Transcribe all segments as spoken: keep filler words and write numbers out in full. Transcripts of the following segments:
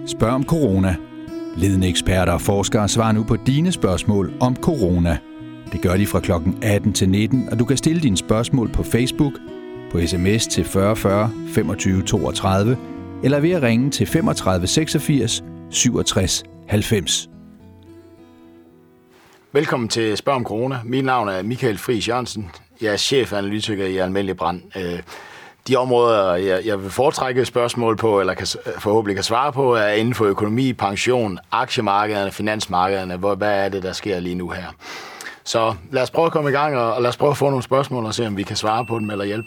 Spørg om corona. Ledende eksperter og forskere svarer nu på dine spørgsmål om corona. Det gør de fra klokken atten til nitten, og du kan stille dine spørgsmål på Facebook, på sms til fyrre fyrre femogtyve toogtredive, eller ved at ringe til femogtredive seksogfirs syvogtres halvfems. Velkommen til Spørg om Corona. Mit navn er Michael Friis Jørgensen. Jeg er chefanalytiker i Almindelig Brand. De områder, jeg vil foretrække spørgsmål på, eller kan, forhåbentlig kan svare på, er inden for økonomi, pension, aktiemarkederne, finansmarkederne. Hvad er det, der sker lige nu her? Så lad os prøve at komme i gang, og lad os prøve at få nogle spørgsmål og se, om vi kan svare på dem eller hjælpe.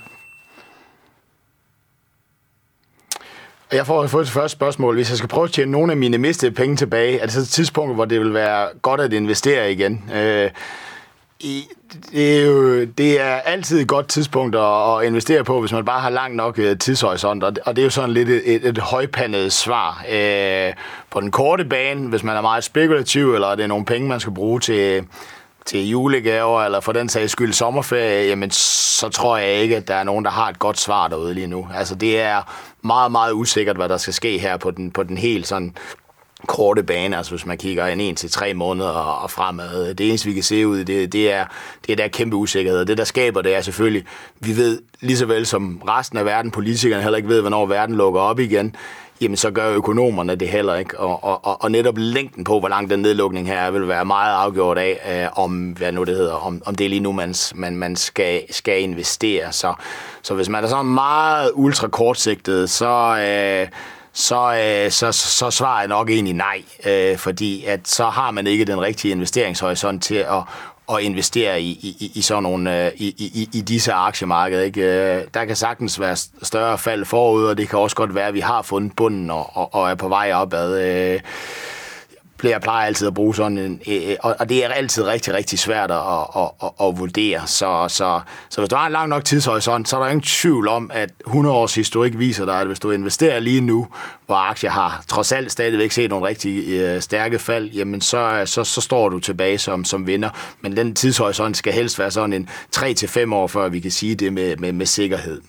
Jeg får fået det første spørgsmål. Hvis jeg skal prøve at tjene nogle af mine mistede penge tilbage, er det så et tidspunkt, hvor det vil være godt at investere igen? Øh, i, det, er jo, det er altid et godt tidspunkt at, at investere på, hvis man bare har lang nok tidshorisont, og det, og det er jo sådan lidt et, et, et højpandet svar. Øh, på den korte bane, hvis man er meget spekulativ, eller det er nogle penge, man skal bruge til... til julegaver, eller for den sags skyld sommerferie, jamen så tror jeg ikke, at der er nogen, der har et godt svar derude lige nu. Altså det er meget, meget usikkert, hvad der skal ske her på den, på den helt sådan korte bane, altså hvis man kigger en en til tre måneder og fremad. Det eneste, vi kan se ud, det, det, er, det er der kæmpe usikkerhed. Det, der skaber det, er selvfølgelig, vi ved lige så vel som resten af verden, politikerne heller ikke ved, hvornår verden lukker op igen, jamen så gør økonomerne det heller ikke. Og, og, og netop længden på, hvor lang den nedlukning her er, vil være meget afgjort af, øh, om, hvad nu det hedder, om, om det er lige nu, man, man, man skal, skal investere. Så, så hvis man er så meget ultra kortsigtet, så... Øh, Så, øh, så, så, så svarer jeg nok egentlig nej, øh, fordi at så har man ikke den rigtige investeringshorisont til at, at investere i, i, i sådan nogle øh, i, i, i disse aktiemarkeder. Ikke? Der kan sagtens være større fald forud, og det kan også godt være, at vi har fundet bunden og, og, og er på vej opad. Øh, Jeg plejer altid at bruge sådan en, og det er altid rigtig, rigtig svært at, at, at, at vurdere. Så, så, så hvis du har en lang nok tidshorisont, så er der ingen tvivl om, at hundrede års historik viser dig, at hvis du investerer lige nu, hvor aktier har trods alt stadigvæk set nogle rigtig øh, stærke fald, jamen så, så, så står du tilbage som, som vinder. Men den tidshorisont skal helst være sådan en tre til fem år, før vi kan sige det med, med, med sikkerhed.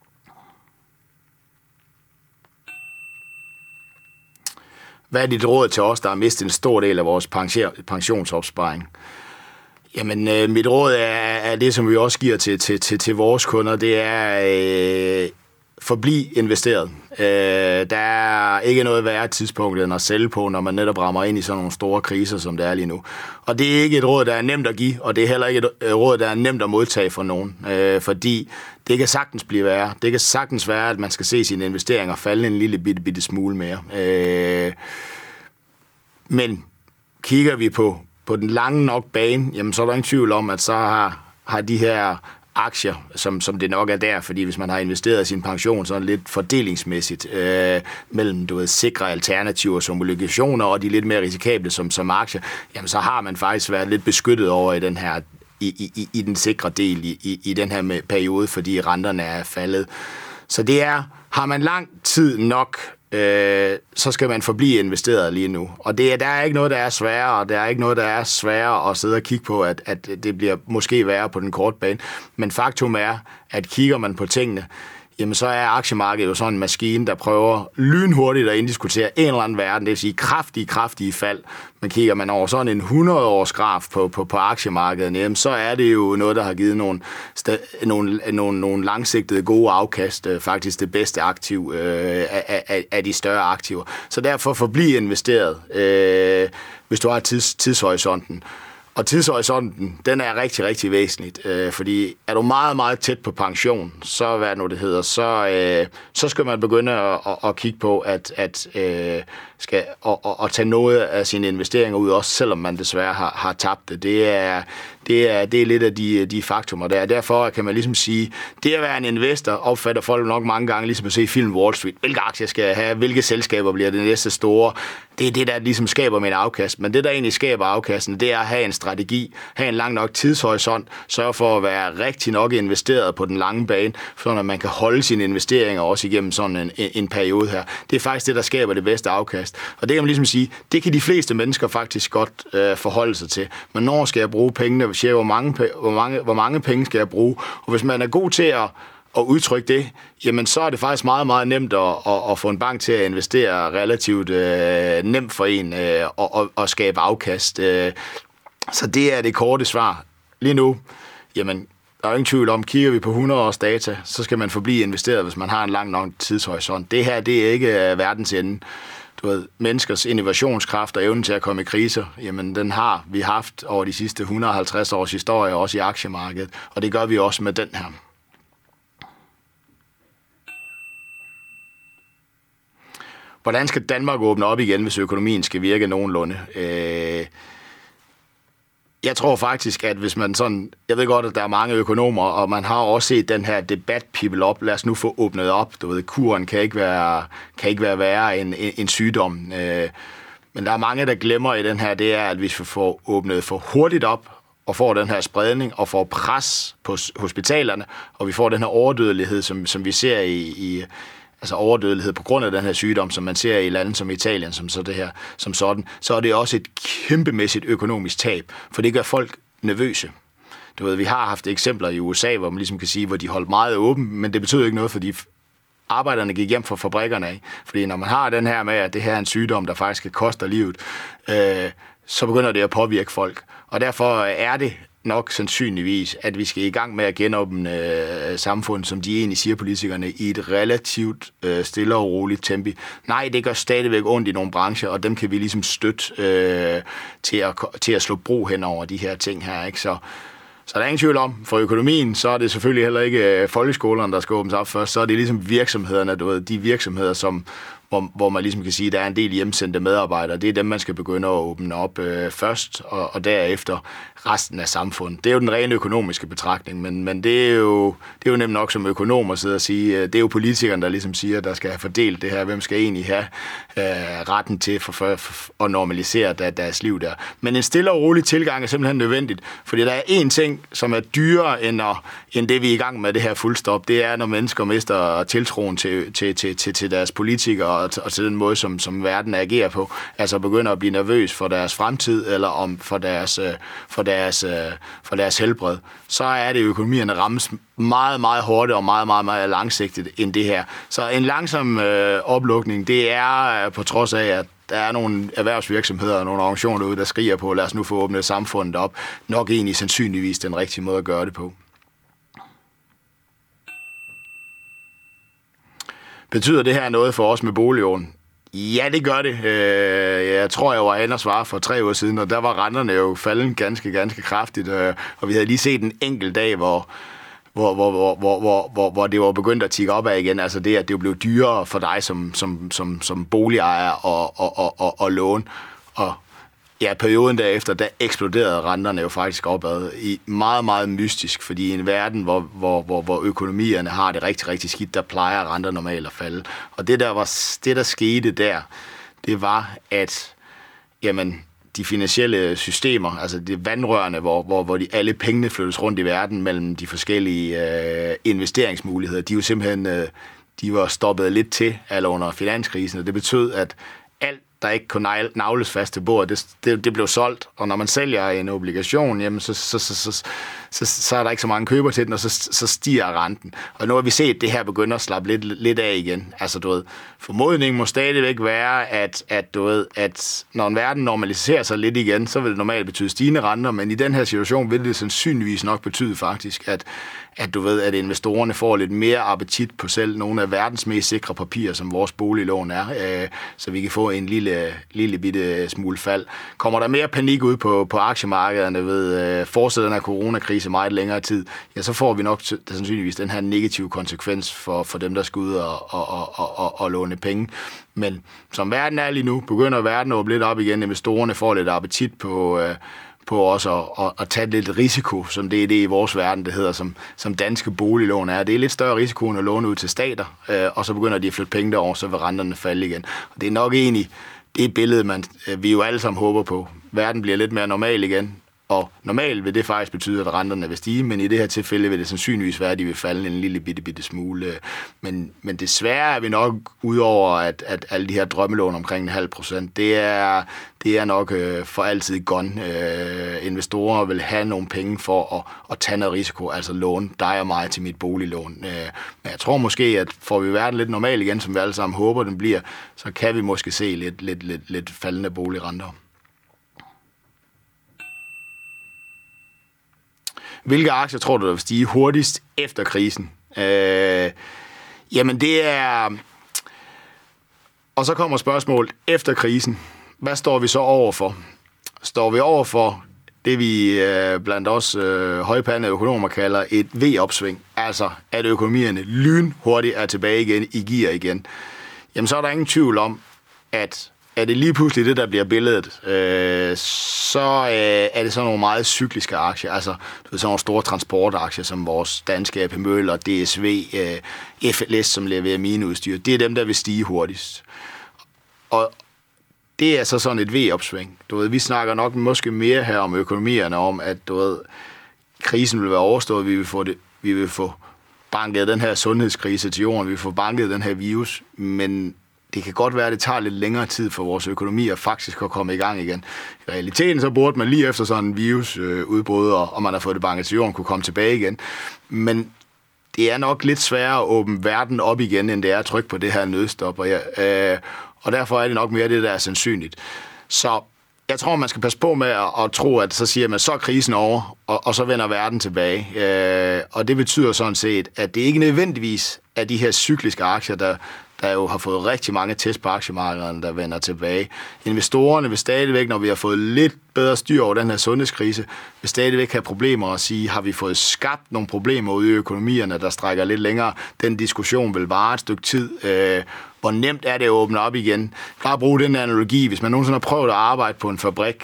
Hvad er dit råd til os, der har mistet en stor del af vores pensionsopsparing? Jamen, øh, mit råd er, er det, som vi også giver til, til, til, til vores kunder, det er øh, forbliv investeret. Øh, der er ikke noget værre tidspunkt end at sælge på, når man netop rammer ind i sådan nogle store kriser, som det er lige nu. Og det er ikke et råd, der er nemt at give, og det er heller ikke et råd, der er nemt at modtage for nogen, øh, fordi det kan sagtens blive værre. Det kan sagtens være, at man skal se sine investeringer falde en lille bitte, bitte smule mere. Øh, men kigger vi på, på den lange nok bane, jamen så er der ingen tvivl om, at så har, har de her aktier, som, som det nok er der, fordi hvis man har investeret sin pension sådan lidt fordelingsmæssigt øh, mellem du ved, sikre alternativer som obligationer og de lidt mere risikable som, som aktier, jamen så har man faktisk været lidt beskyttet over i den her i, i, i den sikre del i, i, i den her periode, fordi renterne er faldet. Så det er, har man lang tid nok, øh, så skal man forblive investeret lige nu. Og det er, der er ikke noget, der er sværere, og der er ikke noget, der er sværere at sidde og kigge på, at, at det bliver måske værre på den korte bane. Men faktum er, at kigger man på tingene, jamen så er aktiemarkedet jo sådan en maskine, der prøver lynhurtigt at inddiskutere en eller anden verden, det vil sige kraftige, kraftige fald. Men kigger man over sådan en hundrede-års graf på, på, på aktiemarkedet, jamen så er det jo noget, der har givet nogle, nogle, nogle, nogle langsigtede gode afkast, faktisk det bedste aktiv øh, af, af, af de større aktiver. Så derfor forbliv investeret, øh, hvis du har tids, tidshorisonten. Og tidshorisonten, den er rigtig, rigtig væsentligt, øh, fordi er du meget, meget tæt på pension, så hvad nu det hedder, så, øh, så skal man begynde at, at, at kigge på, at, at øh, skal at, at, at tage noget af sine investeringer ud, også selvom man desværre har, har tabt det. Det er, det er, det er lidt af de, de faktumer der. Derfor kan man ligesom sige, det at være en investor opfatter folk nok mange gange, ligesom at se film Wall Street. Hvilke aktier skal jeg have? Hvilke selskaber bliver det næste store? Det er det, der ligesom skaber min afkast. Men det, der egentlig skaber afkasten, det er at have en strategi, have en lang nok tidshorisont, sørge for at være rigtig nok investeret på den lange bane, så at man kan holde sine investeringer også igennem sådan en, en periode her. Det er faktisk det, der skaber det bedste afkast. Og det kan man ligesom sige, det kan de fleste mennesker faktisk godt øh, forholde sig til. Men når skal jeg bruge pengene? Hvor mange, hvor mange, hvor mange penge skal jeg bruge? Og hvis man er god til at at udtrykke det, jamen så er det faktisk meget, meget nemt at, at, at få en bank til at investere relativt øh, nemt for en øh, og, og, og skabe afkast. Øh. Så det er det korte svar. Lige nu, jamen, der er ingen tvivl om, kigger vi på hundrede års data, så skal man forblive investeret, hvis man har en lang nok tidshorisont. Det her, det er ikke verdens ende. Du ved, menneskers innovationskraft og evnen til at komme i kriser, jamen den har vi haft over de sidste et hundrede og halvtreds års historie, også i aktiemarkedet, og det gør vi også med den her. Hvordan skal Danmark åbne op igen, hvis økonomien skal virke nogenlunde? Øh, jeg tror faktisk, at hvis man sådan... Jeg ved godt, at der er mange økonomer, og man har også set den her debat pible op. Lad os nu få åbnet op. Du ved, kuren kan ikke være, kan ikke være værre end en, en sygdom. Øh, men der er mange, der glemmer i den her, det er, at hvis vi får åbnet for hurtigt op, og får den her spredning, og får pres på hospitalerne, og vi får den her overdødelighed, som, som vi ser i... i altså overdødelighed på grund af den her sygdom, som man ser i lande som Italien, som, så det her, som sådan, så er det også et kæmpemæssigt økonomisk tab, for det gør folk nervøse. Du ved, vi har haft eksempler i U S A, hvor man ligesom kan sige, hvor de holdt meget åben, men det betyder ikke noget, fordi arbejderne gik hjem fra fabrikkerne af. Fordi når man har den her med, at det her er en sygdom, der faktisk kan koste livet, øh, så begynder det at påvirke folk. Og derfor er det nok sandsynligvis, at vi skal i gang med at genåbne øh, samfundet, som de egentlig siger politikerne, i et relativt øh, stille og roligt tempi. Nej, det gør stadigvæk ondt i nogle brancher, og dem kan vi ligesom støtte øh, til, at, til at slå bro hen over de her ting her, ikke? Så, så der er ingen tvivl om, for økonomien, så er det selvfølgelig heller ikke øh, folkeskolerne, der skal åbnes op først, så er det ligesom virksomhederne, du ved, de virksomheder, som Hvor, hvor man ligesom kan sige, at der er en del hjemsendte medarbejdere. Det er dem, man skal begynde at åbne op øh, først, og, og derefter resten af samfundet. Det er jo den rene økonomiske betragtning, men, men det, er jo, det er jo nemt nok som økonom at sidde og sige, øh, det er jo politikerne, der ligesom siger, der skal have fordelt det her. Hvem skal egentlig have øh, retten til for, for, for at normalisere der, deres liv der? Men en stille og rolig tilgang er simpelthen nødvendigt, fordi der er én ting, som er dyrere end, at, end det, vi er i gang med det her fuldstop. Det er, når mennesker mister tiltroen til, til, til, til, til deres politikere, og til den måde, som, som verden agerer på, altså begynder at blive nervøs for deres fremtid, eller om for deres, for deres, for deres helbred, så er det økonomierne rammes meget, meget hårdt og meget, meget, meget langsigtet end det her. Så en langsom øh, oplukning, det er på trods af, at der er nogle erhvervsvirksomheder og nogle organisationer ude, der skriger på, lad os nu få åbnet samfundet op, nok egentlig sandsynligvis den rigtige måde at gøre det på. Betyder det her noget for os med boliglån? Ja, det gør det. Jeg tror, jeg var inde og svare for tre uger siden, og der var renterne jo faldet ganske, ganske kraftigt, og vi havde lige set en enkelt dag, hvor, hvor, hvor, hvor, hvor, hvor, hvor det var begyndt at tikke op af igen. Altså det, at det blev dyrere for dig som, som, som, som boligejer og, og, og, og, og lån. Og ja, perioden derefter, der eksploderede renterne jo faktisk opad i meget, meget mystisk, fordi i en verden, hvor, hvor, hvor, hvor økonomierne har det rigtig, rigtig skidt, der plejer renter normalt at falde. Og det der, var, det, der skete der, det var, at jamen, de finansielle systemer, altså de vandrørene, hvor, hvor, hvor de, alle pengene flyttes rundt i verden mellem de forskellige øh, investeringsmuligheder, de jo simpelthen øh, de var stoppet lidt til eller under finanskrisen, og det betød, at alt der ikke kunne navles fast til bordet, det, det, det blev solgt, og når man sælger en obligation, jamen, så, så, så, så, så, så er der ikke så mange køber til den, og så, så stiger renten. Og nu har vi set, at det her begynder at slappe lidt, lidt af igen. Altså, du ved, formodningen må stadigvæk være, at, at, du ved, at når en verden normaliserer sig lidt igen, så vil det normalt betyde stigende renter, men i den her situation vil det sandsynligvis nok betyde faktisk, at, at du ved, at investorerne får lidt mere appetit på selv nogle af verdens mest sikre papirer, som vores boliglån er, øh, så vi kan få en lille, lille bitte smule fald. Kommer der mere panik ud på, på aktiemarkederne ved øh, fortsætter den her coronakrise meget længere tid, ja, så får vi nok sandsynligvis den her negative konsekvens for, for dem, der skal ud og, og, og, og, og, og låne penge. Men som verden er lige nu, begynder verden at åbne lidt op igen, investorerne får lidt appetit på øh, på også at, at, at tage lidt risiko, som det er det i vores verden, det hedder, som, som danske boliglån er. Det er lidt større risiko end at låne ud til stater, øh, og så begynder de at flytte penge derover, så vil renterne falde igen. Og det er nok egentlig det billede, man, vi jo alle sammen håber på. Verden bliver lidt mere normal igen, Og normalt vil det faktisk betyde, at renterne vil stige, men i det her tilfælde vil det sandsynligvis være, at de vil falde en lille bitte, bitte smule. Men, men desværre er vi nok udover, at, at alle de her drømmelån omkring en halv procent, det er, det er nok øh, for altid gone. Øh, investorer vil have nogle penge for at, at tage noget risiko, altså låne dig og mig til mit boliglån. Øh, men jeg tror måske, at får vi verden lidt normal igen, som vi alle sammen håber, den bliver, så kan vi måske se lidt, lidt, lidt, lidt faldende boligrenter. Hvilke aktier tror du, der vil stige hurtigst efter krisen? Øh, jamen det er... Og så kommer spørgsmålet efter krisen. Hvad står vi så overfor? Står vi overfor det, vi øh, blandt os øh, højpandede økonomer kalder et V-opsving? Altså, at økonomierne lynhurtigt er tilbage igen i gear igen. Jamen så er der ingen tvivl om, at er det lige pludselig det, der bliver billedet, øh, så øh, er det sådan nogle meget cykliske aktier, altså du ved, sådan nogle store transportaktier, som vores danske A P Møller, D S V, øh, F L S, som leverer mineudstyr. Det er dem, der vil stige hurtigst. Og det er så sådan et V-opsving. Du ved, vi snakker nok måske mere her om økonomierne, om at du ved, krisen vil være overstået, vi vil få det, vi vil få banket den her sundhedskrise til jorden, vi vil få banket den her virus, men det kan godt være, at det tager lidt længere tid for vores økonomi at faktisk at komme i gang igen. I realiteten så burde man lige efter sådan en virusudbrud, øh, og man har fået det banket til jorden, kunne komme tilbage igen. Men det er nok lidt sværere at åbne verden op igen, end det er at trykke på det her nødstop. Og, ja, øh, og derfor er det nok mere det, der er sandsynligt. Så jeg tror, man skal passe på med at, at tro, at så siger man, så er krisen over, og, og så vender verden tilbage. Øh, og det betyder sådan set, at det ikke nødvendigvis er de her cykliske aktier, der der jo har fået rigtig mange test på aktiemarkederne, der vender tilbage. Investorerne vil stadigvæk, når vi har fået lidt bedre styr over den her sundhedskrise, vil stadigvæk have problemer at sige, har vi fået skabt nogle problemer ude i økonomierne, der strækker lidt længere. Den diskussion vil vare et stykke tid. Øh, hvor nemt er det at åbne op igen? Bare bruge den analogi, hvis man nogensinde har prøvet at arbejde på en fabrik,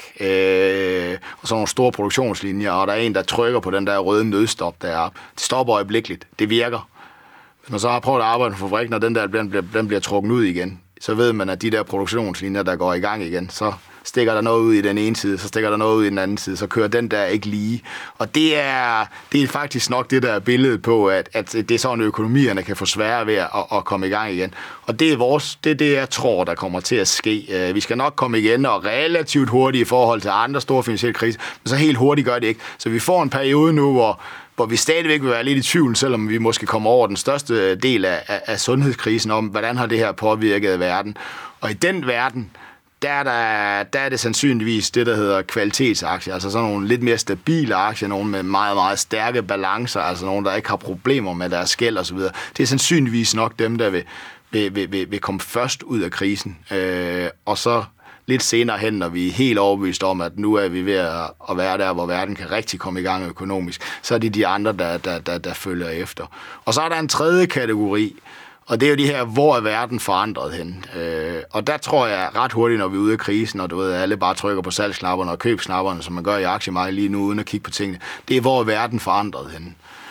øh, og sådan nogle store produktionslinjer, og der er en, der trykker på den der røde nødstop deroppe. Det stopper øjeblikkeligt. Det virker. Hvis man så har prøvet at arbejde på fabrikken, og den der den bliver, den bliver trukket ud igen, så ved man, at de der produktionslinjer, der går i gang igen, så stikker der noget ud i den ene side, så stikker der noget ud i den anden side, så kører den der ikke lige. Og det er, det er faktisk nok det, der er billedet på, at, at det er sådan, at økonomierne kan få sværere ved at, at komme i gang igen. Og det er, vores, det er det, jeg tror, der kommer til at ske. Vi skal nok komme igen, og relativt hurtigt i forhold til andre store finansielle kriser, men så helt hurtigt gør det ikke. Så vi får en periode nu, hvor hvor vi stadigvæk vil være lidt i tvivl, selvom vi måske kommer over den største del af, af, af sundhedskrisen om, hvordan har det her påvirket verden. Og i den verden, der er, der, der er det sandsynligvis det, der hedder kvalitetsaktier, altså sådan nogle lidt mere stabile aktier, nogle med meget, meget stærke balancer, altså nogle, der ikke har problemer med deres skæld osv. Det er sandsynligvis nok dem, der vil, vil, vil, vil, vil komme først ud af krisen. Øh, og så lidt senere hen, når vi er helt overbevist om, at nu er vi ved at være der, hvor verden kan rigtig komme i gang økonomisk, så er det de andre, der, der, der, der følger efter. Og så er der en tredje kategori, og det er jo de her, hvor er verden forandret hen. Øh, og der tror jeg ret hurtigt, når vi er ude af krisen, og du ved, alle bare trykker på salgsknapperne og købsknapperne, som man gør i aktiemarkedet lige nu, uden at kigge på tingene, det er, hvor er verden forandret hen.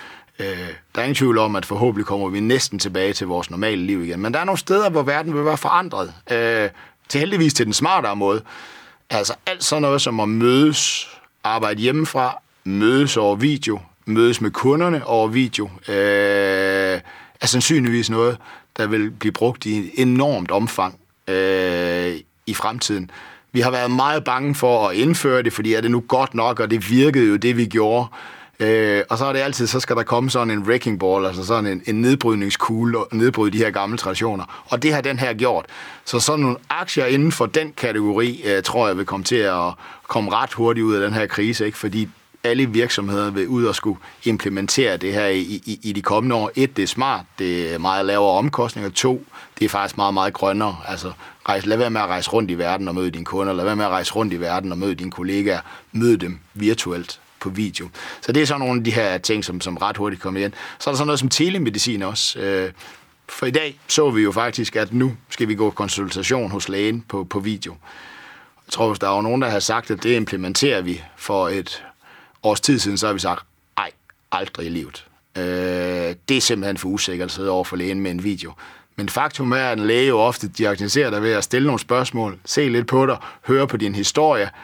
Øh, der er ingen tvivl om, at forhåbentlig kommer vi næsten tilbage til vores normale liv igen. Men der er nogle steder, hvor verden vil være forandret. Øh, til heldigvis til den smartere måde. Altså alt sådan noget som at mødes, arbejde hjemmefra, mødes over video, mødes med kunderne over video, øh, er sandsynligvis noget, der vil blive brugt i et enormt omfang øh, i fremtiden. Vi har været meget bange for at indføre det, fordi er det nu godt nok, og det virkede jo det, vi gjorde. Øh, og så er det altid, så skal der komme sådan en wrecking ball, altså sådan en, en nedbrydningskugle, og nedbryde de her gamle traditioner. Og det har den her gjort. Så sådan nogle aktier inden for den kategori, øh, tror jeg vil komme til at komme ret hurtigt ud af den her krise, ikke? Fordi alle virksomheder vil ud og skulle implementere det her i, i, i de kommende år. Et, det er smart, det er meget lavere omkostninger. To, det er faktisk meget, meget grønnere. Altså, rejse, lad være med at rejse rundt i verden og møde dine kunder, lad være med at rejse rundt i verden og møde dine kollegaer, møde dem virtuelt på video. Så det er sådan nogle af de her ting, som, som ret hurtigt kommer igen. Så er der sådan noget som telemedicin også. For i dag så vi jo faktisk, at nu skal vi gå konsultation hos lægen på, på video. Jeg tror, hvis der er nogen, der har sagt, at det implementerer vi for et års tid siden, så har vi sagt, ej, aldrig i livet. Det er simpelthen for usikkert at sidde over for lægen med en video. Men faktum er, at en læge jo ofte diagnostiserer dig ved at stille nogle spørgsmål, se lidt på dig, høre på din historie,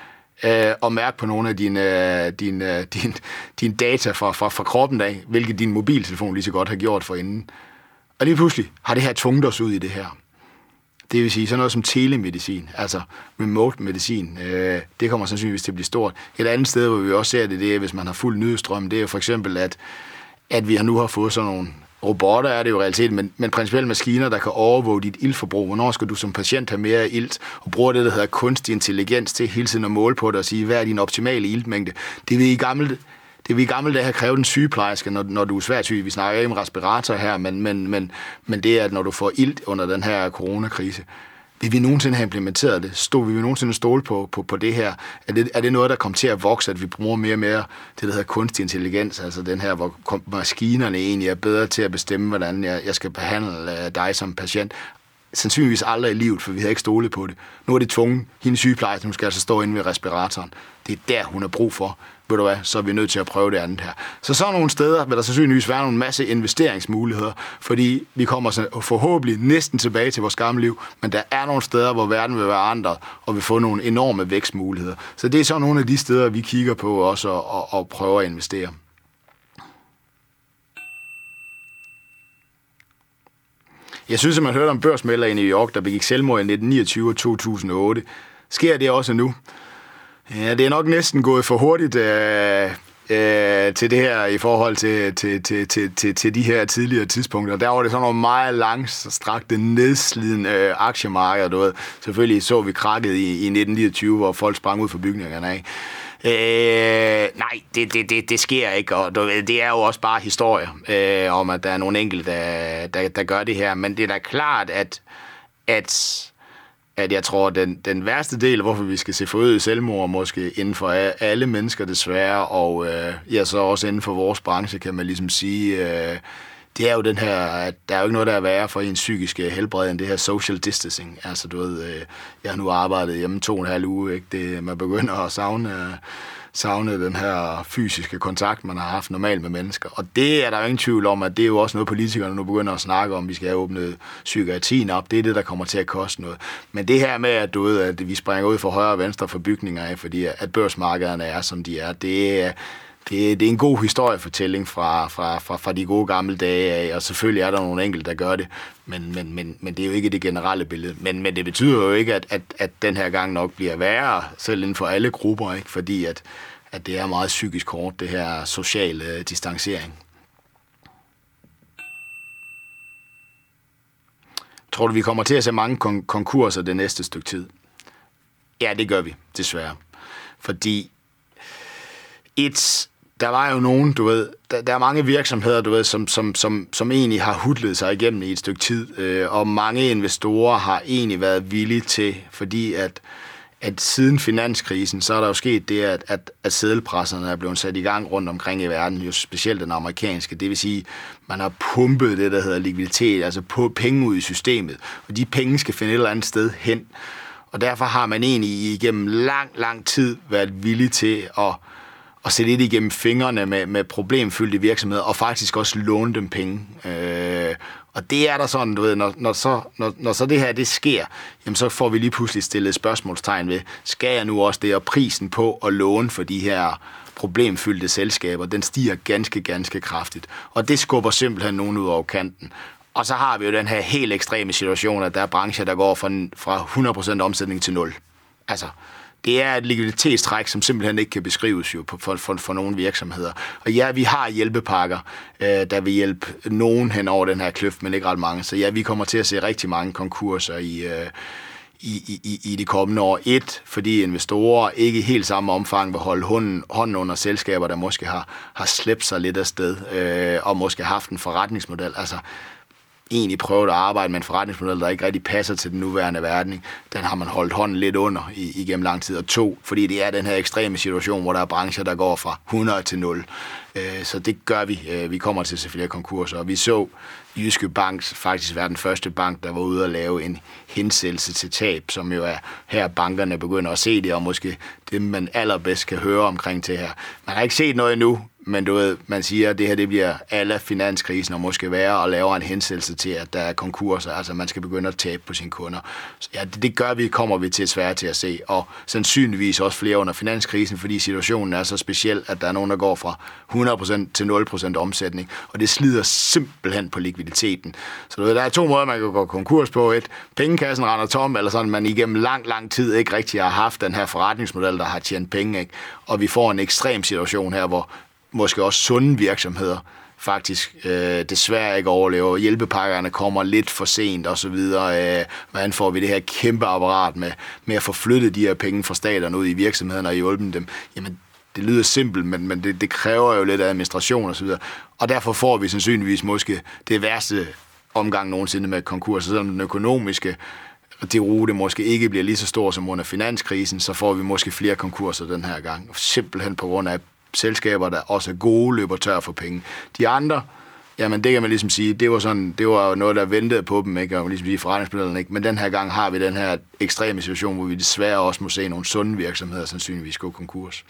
øh, og mærke på nogle af dine, dine, dine, dine data fra, fra, fra kroppen af, hvilket din mobiltelefon lige så godt har gjort for inden. Og lige pludselig har det her tvunget os ud i det her. Det vil sige sådan noget som telemedicin, altså remote medicin, øh, det kommer sandsynligvis til at blive stort. Et andet sted, hvor vi også ser det, det er, hvis man har fuld nyhedsstrøm, det er jo for eksempel, at, at vi nu har fået sådan nogle robotter, er det jo realitet, men, men principielt maskiner, der kan overvåge dit iltforbrug. Hvornår skal du som patient have mere ilt, og bruger det, der hedder kunstig intelligens, til hele tiden at måle på det og sige, hvad er din optimale iltmængde? Det vil i gamle Det vil i gamle dage have krævet en sygeplejerske, når, når du er svært syg. Vi snakker ikke om respirator her, men, men, men, men det er, at når du får ilt under den her coronakrise, vil vi nogensinde have implementeret det? Stod vi nogensinde stole på, på, på det her? Er det, er det noget, der kommer til at vokse, at vi bruger mere og mere det, der hedder kunstig intelligens, altså den her, hvor maskinerne egentlig er bedre til at bestemme, hvordan jeg, jeg skal behandle dig som patient? Sandsynligvis aldrig i livet, for vi havde ikke stolet på det. Nu er det tvunget. Hendes sygeplejerske, hun skal altså stå inde ved respiratoren. Det er der, hun har brug for. Ved du hvad, så er vi nødt til at prøve det andet her. Så sådan nogle steder vil der sandsynligvis være en masse investeringsmuligheder, fordi vi kommer forhåbentlig næsten tilbage til vores gamle liv, men der er nogle steder, hvor verden vil være andre, og vil få nogle enorme vækstmuligheder. Så det er så nogle af de steder, vi kigger på også og, og prøver at investere. Jeg synes, at man hørte om børsmælder i New York, der begik selvmord i nitten niogtyve og to tusind og otte. Sker det også nu? Ja, det er nok næsten gået for hurtigt øh, øh, til det her i forhold til, til, til, til, til, til de her tidligere tidspunkter. Der var det sådan nogle meget langstrakte, nedslidende øh, aktiemarkeder. Du ved. Selvfølgelig så vi krakket i, i nitten niogtyve, hvor folk sprang ud fra bygningerne af. Øh, nej, det, det, det, det sker ikke, og det er jo også bare historier øh, om, at der er nogle enkelte, der, der, der gør det her. Men det er da klart, at, at, at jeg tror, at den, den værste del, hvorfor vi skal se forøget selvmord, måske inden for alle mennesker desværre, og øh, ja, så også inden for vores branche, kan man ligesom sige, øh, det er jo den her, at der er jo ikke noget, der er værre for ens psykiske helbred, end det her social distancing. Altså, du ved, øh, jeg har nu arbejdet hjemme to og en halv uge, ikke? Det, man begynder at savne, savne den her fysiske kontakt, man har haft normalt med mennesker. Og det er der jo ingen tvivl om, at det er jo også noget, politikerne nu begynder at snakke om. Vi skal have åbnet psykiatrien op. Det er det, der kommer til at koste noget. Men det her med, at, du ved, at vi springer ud for højre og venstre for bygninger af, fordi at børsmarkederne er, som de er, det er... Det, det er en god historiefortælling fra, fra, fra, fra de gode gamle dage af, og selvfølgelig er der nogle enkelte, der gør det, men, men, men, men det er jo ikke det generelle billede. Men, men det betyder jo ikke, at, at, at den her gang nok bliver værre, selv inden for alle grupper, ikke? Fordi at, at det er meget psykisk hårdt, det her sociale distancering. Tror du, vi kommer til at se mange kon- konkurser det næste stykke tid? Ja, det gør vi, desværre. Fordi et... Der var jo nogen, du ved, der, der er mange virksomheder, du ved, som, som, som, som egentlig har hudlet sig igennem i et stykke tid, øh, og mange investorer har egentlig været villige til, fordi at, at siden finanskrisen, så er der jo sket det, at, at, at seddelpresserne er blevet sat i gang rundt omkring i verden, jo specielt den amerikanske. Det vil sige, man har pumpet det, der hedder likviditet, altså på penge ud i systemet, og de penge skal finde et eller andet sted hen. Og derfor har man egentlig igennem lang, lang tid været villig til at og sætte lidt igennem fingrene med, med problemfyldte virksomheder, og faktisk også låne dem penge. Øh, og det er der sådan, du ved, når, når, så, når, når så det her, det sker, jamen så får vi lige pludselig stillet spørgsmålstegn ved, skal jeg nu også det, og prisen på at låne for de her problemfyldte selskaber, den stiger ganske, ganske kraftigt. Og det skubber simpelthen nogen ud over kanten. Og så har vi jo den her helt ekstreme situation, at der er brancher, der går fra, fra hundrede procent omsætning til nul. Altså, det er et likviditetstræk, som simpelthen ikke kan beskrives jo for, for, for nogle virksomheder. Og ja, vi har hjælpepakker, øh, der vil hjælpe nogen hen over den her kløft, men ikke ret mange. Så ja, vi kommer til at se rigtig mange konkurser i, øh, i, i, i de kommende år. Et, fordi investorer ikke i helt samme omfang vil holde hånden, hånden under selskaber, der måske har, har slæbt sig lidt afsted, øh, og måske haft en forretningsmodel. Altså, egentlig prøvet at arbejde med en forretningsmodel, der ikke rigtig passer til den nuværende verden. Den har man holdt hånden lidt under igennem lang tid. Og to, fordi det er den her ekstreme situation, hvor der er brancher, der går fra hundrede til nul. Så det gør vi. Vi kommer til at se flere konkurser. Og vi så Jyske Bank faktisk være den første bank, der var ude at lave en hensættelse til tab, som jo er her, bankerne begynder at se det, og måske det, man allerbedst kan høre omkring det her. Man har ikke set noget endnu, Men du ved, man siger, at det her det bliver alle finanskrisen og måske værre og laver en hensættelse til, at der er konkurser. Altså man skal begynde at tabe på sine kunder. Så ja, det, det gør vi, kommer vi til svært til at se. Og sandsynligvis også flere under finanskrisen, fordi situationen er så speciel, at der er nogen, der går fra hundrede procent til nul procent omsætning. Og det slider simpelthen på likviditeten. Så du ved, der er to måder, man kan gå konkurs på. Et, pengekassen render tom, eller sådan, man igennem lang, lang tid ikke rigtig har haft den her forretningsmodel, der har tjent penge. Ikke? Og vi får en ekstrem situation her, hvor måske også sunde virksomheder faktisk øh, desværre ikke overlever. Hjælpepakkerne kommer lidt for sent og så videre. Øh, hvordan får vi det her kæmpe apparat med, med at få flyttet de her penge fra staterne ud i virksomhederne og hjælpe dem? Jamen, det lyder simpelt, men, men det, det kræver jo lidt administration og så videre. Og derfor får vi sandsynligvis måske det værste omgang nogensinde med konkurser. Selvom den økonomiske det rute måske ikke bliver lige så stor som under finanskrisen, så får vi måske flere konkurser den her gang. Simpelthen på grund af selskaber, der også er gode, løber tør for penge. De andre, jamen det kan man ligesom sige, det var sådan, det var noget, der ventede på dem, ikke? Og ligesom sige forretningsmodellen, ikke? Men den her gang har vi den her ekstreme situation, hvor vi desværre også må se nogle sunde virksomheder sandsynligvis gå konkurs.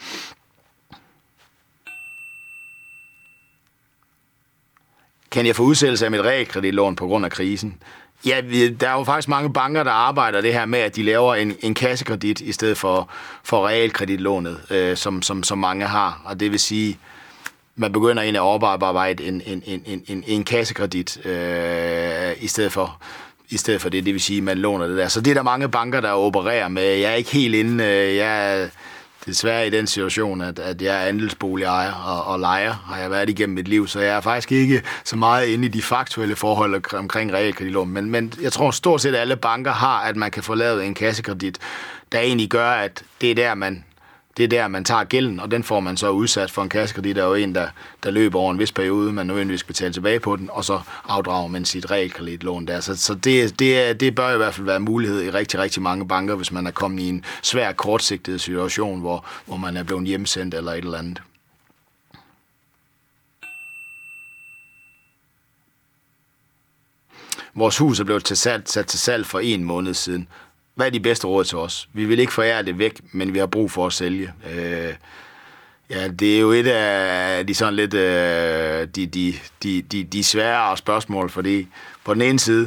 Kan jeg få udsættelse af mit realkreditlån på grund af krisen? Ja, der er jo faktisk mange banker, der arbejder det her med, at de laver en, en kassekredit i stedet for, for realkreditlånet, øh, som, som, som mange har. Og det vil sige, man begynder ind at overarbejde en, en, en, en, en kassekredit øh, i stedet for i stedet for det. Det vil sige, man låner det der. Så det er der mange banker, der opererer med. Jeg er ikke helt inde. Jeg er desværre i den situation, at, at jeg er andelsboligejer og, og lejer, har jeg været igennem mit liv, så jeg er faktisk ikke så meget inde i de faktuelle forhold omkring realkreditlån. Men, men jeg tror stort set alle banker har, at man kan få lavet en kassekredit, der egentlig gør, at det er der, man, det er der, man tager gælden, og den får man så udsat for en kassekredit, der er jo en, der, der løber over en vis periode, man nødvendigvis betaler tilbage på den, og så afdrager man sit realkreditlån der. Så, så det, det, det bør i hvert fald være en mulighed i rigtig, rigtig mange banker, hvis man er kommet i en svær, kortsigtet situation, hvor, hvor man er blevet hjemsendt eller et eller andet. Vores hus er blevet til salg, sat til salg for en måned siden. Hvad er de bedste råd til os? Vi vil ikke forære det væk, men vi har brug for at sælge. Øh, ja, det er jo et af de sådan lidt øh, de, de, de, de, de svære spørgsmål, fordi på den ene side,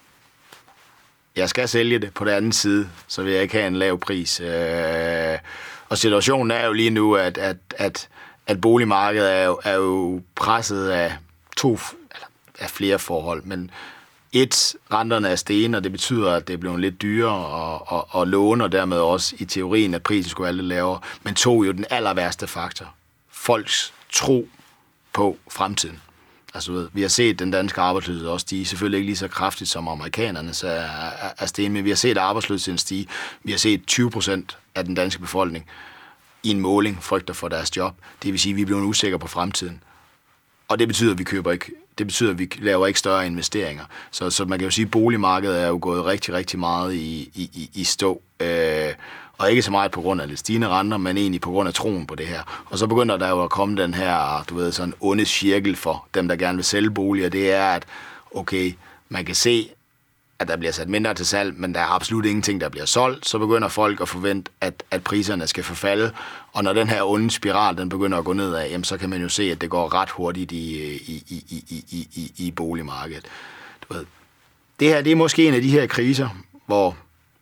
jeg skal sælge det, på den anden side, så vil jeg ikke have en lav pris. Øh, og situationen er jo lige nu, at, at, at, at boligmarkedet er jo, er jo presset af to eller af flere forhold, men et, renterne er steget, og det betyder, at det er blevet lidt dyrere at, at, at låne, og dermed også i teorien, at prisen skulle være lidt lavere. Men to, jo den aller værste faktor. Folks tro på fremtiden. Altså, ved, vi har set den danske arbejdsløshed også stige, selvfølgelig ikke lige så kraftigt som amerikanernes er, er, er steget, men vi har set arbejdsløsheden stige. Vi har set tyve procent af den danske befolkning i en måling frygter for deres job. Det vil sige, at vi er blevet usikre på fremtiden. Og det betyder, at vi køber ikke, det betyder, at vi laver ikke større investeringer. Så, så man kan jo sige, at boligmarkedet er jo gået rigtig, rigtig meget i, i, i stå. Øh, og ikke så meget på grund af lidt stigende renter, men egentlig på grund af troen på det her. Og så begynder der jo at komme den her, du ved, sådan onde cirkel for dem, der gerne vil sælge boliger. Det er, at okay, man kan se, at der bliver sat mindre til salg, men der er absolut ingenting, der bliver solgt. Så begynder folk at forvente, at, at priserne skal forfalde. Og når den her onde spiral, den begynder at gå nedad, jamen, så kan man jo se, at det går ret hurtigt i, i, i, i, i, i, i boligmarkedet. Du ved, det her, det er måske en af de her kriser, hvor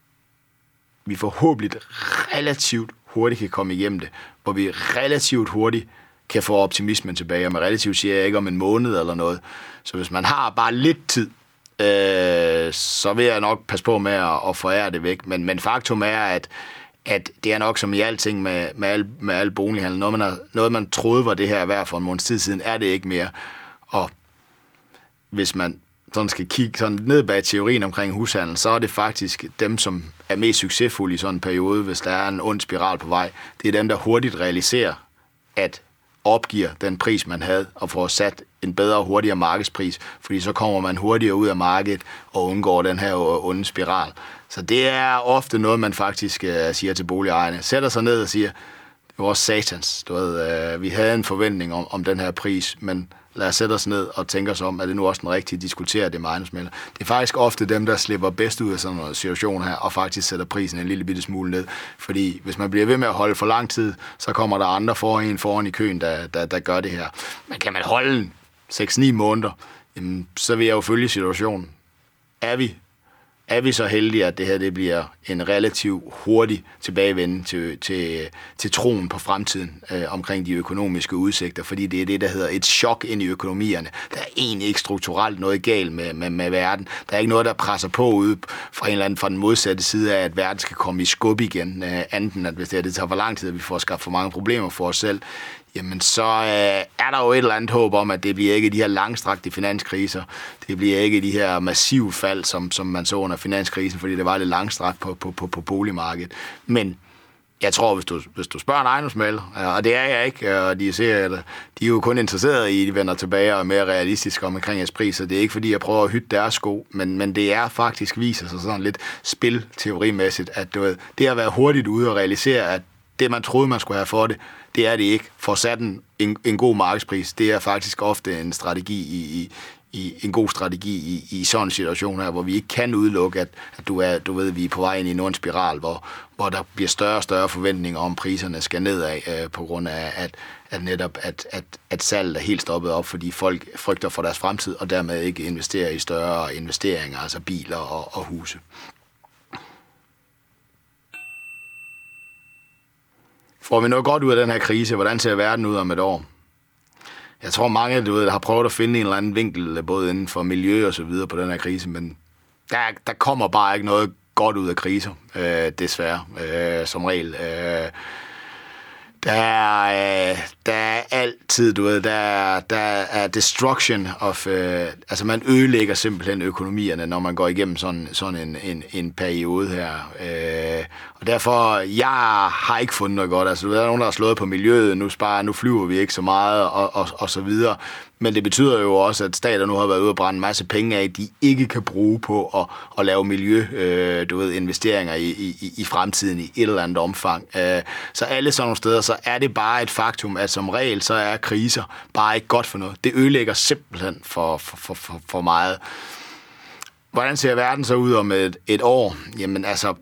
vi forhåbentlig relativt hurtigt kan komme igennem det, hvor vi relativt hurtigt kan få optimismen tilbage, og med relativt siger jeg ikke om en måned eller noget. Så hvis man har bare lidt tid, øh, så vil jeg nok passe på med at, at forære det væk. Men, men faktum er, at, at det er nok som i alting med, med al, med al bolighandel. Noget man, har, noget, man troede var det her værd for en måneds tid siden, er det ikke mere. Og hvis man sådan skal kigge sådan ned bag teorien omkring hushandel, så er det faktisk dem, som er mest succesfulde i sådan en periode, hvis der er en ond spiral på vej. Det er dem, der hurtigt realiserer, at opgiver den pris, man havde, og får sat en bedre og hurtigere markedspris, fordi så kommer man hurtigere ud af markedet og undgår den her onde spiral. Så det er ofte noget, man faktisk uh, siger til boligejerne. Sætter sig ned og siger, det var satans. Du ved, uh, vi havde en forventning om, om den her pris, men lad os sætte os ned og tænke os om, er det nu også den rigtige at diskutere det med ejendomsmæglere. Det er faktisk ofte dem, der slipper bedst ud af sådan en situation her, og faktisk sætter prisen en lille bitte smule ned. Fordi hvis man bliver ved med at holde for lang tid, så kommer der andre foran en foran i køen, der, der, der gør det her. Men kan man holde seks ni måneder, jamen, så vil jeg jo følge situationen. Er vi Er vi så heldige, at det her det bliver en relativt hurtig tilbagevenden til, til, til troen på fremtiden øh, omkring de økonomiske udsigter, fordi det er det, der hedder et chok ind i økonomierne. Der er egentlig ikke strukturelt noget galt med, med, med verden. Der er ikke noget, der presser på ude fra en eller anden fra den modsatte side af, at verden skal komme i skub igen, øh, anden at hvis det, her, det tager for lang tid, at vi får skabt for mange problemer for os selv, jamen så øh, er der jo et eller andet håb om, at det bliver ikke de her langstrakte finanskriser. Det bliver ikke de her massive fald, som, som man så under finanskrisen, fordi det var lidt langstrakt på, på, på, på boligmarkedet. Men jeg tror, hvis du, hvis du spørger en ejendomsmægler, og det er jeg ikke, og de, ser, at de er jo kun interesserede i, at de vender tilbage og er mere realistiske omkring jeres priser. Det er ikke, fordi jeg prøver at hytte deres sko, men, men det er faktisk viser sig sådan lidt spilteorimæssigt, at du ved, det at være hurtigt ude og realisere, at det, man troede, man skulle have for det, det er det ikke. For sat en, en, en god markedspris, det er faktisk ofte en strategi i, i, i en god strategi i, i sådan en situation her, hvor vi ikke kan udelukke, at, at du, er, du ved, vi er på vej ind i en ond spiral, hvor, hvor der bliver større og større forventninger om, priserne skal nedad, øh, på grund af, at, at netop at, at, at salget er helt stoppet op, fordi folk frygter for deres fremtid, og dermed ikke investerer i større investeringer, altså biler og, og huse. Får vi noget godt ud af den her krise? Hvordan ser verden ud om et år? Jeg tror mange, du ved, har prøvet at finde en eller anden vinkel, både inden for miljø og så videre på den her krise, men der, der kommer bare ikke noget godt ud af kriser, øh, desværre, øh, som regel. Øh, der, er, øh, der er altid, du ved, der, der er destruction of, øh, altså man ødelægger simpelthen økonomierne, når man går igennem sådan, sådan en, en, en periode her. Øh, og derfor, jeg har ikke fundet noget godt. Altså, der er nogen, der har slået på miljøet, nu sparer, nu flyver vi ikke så meget, og, og, og så videre. Men det betyder jo også, at stater nu har været ude og brænde en masse penge af, de ikke kan bruge på at, at lave miljø, øh, du ved, investeringer i, i, i fremtiden i et eller andet omfang. Øh, så alle sådan nogle steder, så er det bare et faktum, at som regel, så er kriser bare ikke godt for noget. Det ødelægger simpelthen for, for, for, for meget. Hvordan ser verden så ud om et, et år? Jamen altså,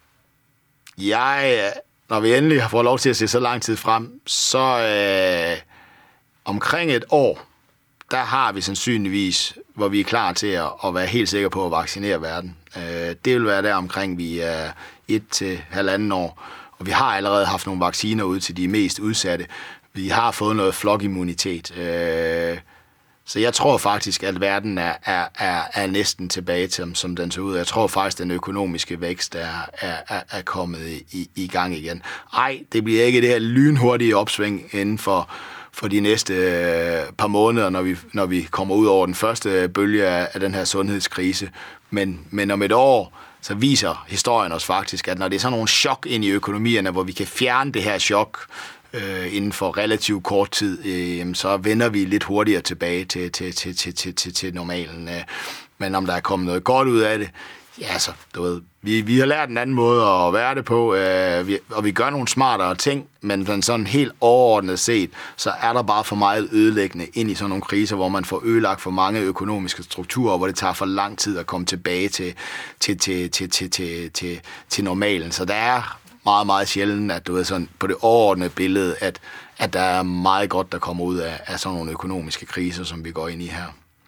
jeg, når vi endelig har fået lov til at se så lang tid frem, så øh, omkring et år, der har vi sandsynligvis, hvor vi er klar til at, at være helt sikre på at vaccinere verden. Øh, det vil være der omkring vi er et til halvanden år, og vi har allerede haft nogle vacciner ud til de mest udsatte. Vi har fået noget flokimmunitet. Øh, så jeg tror faktisk, at verden er, er, er, er næsten tilbage til, som den ser ud. Jeg tror faktisk, at den økonomiske vækst er, er, er kommet i, i gang igen. Ej, det bliver ikke det her lynhurtige opsving inden for for de næste øh, par måneder, når vi, når vi kommer ud over den første bølge af, af den her sundhedskrise. Men, men om et år, så viser historien os faktisk, at når det er sådan nogle chok ind i økonomierne, hvor vi kan fjerne det her chok øh, inden for relativt kort tid, øh, så vender vi lidt hurtigere tilbage til, til, til, til, til, til, til normalen. Men om der er kommet noget godt ud af det, ja, så du ved, vi, vi har lært en anden måde at være det på, øh, vi, og vi gør nogle smartere ting, men sådan helt overordnet set, så er der bare for meget ødelæggende ind i sådan nogle kriser, hvor man får ødelagt for mange økonomiske strukturer, hvor det tager for lang tid at komme tilbage til, til, til, til, til, til, til, til normalen. Så der er meget, meget sjældent, at du ved sådan på det overordnede billede, at, at der er meget godt, der kommer ud af, af sådan nogle økonomiske kriser, som vi går ind i her.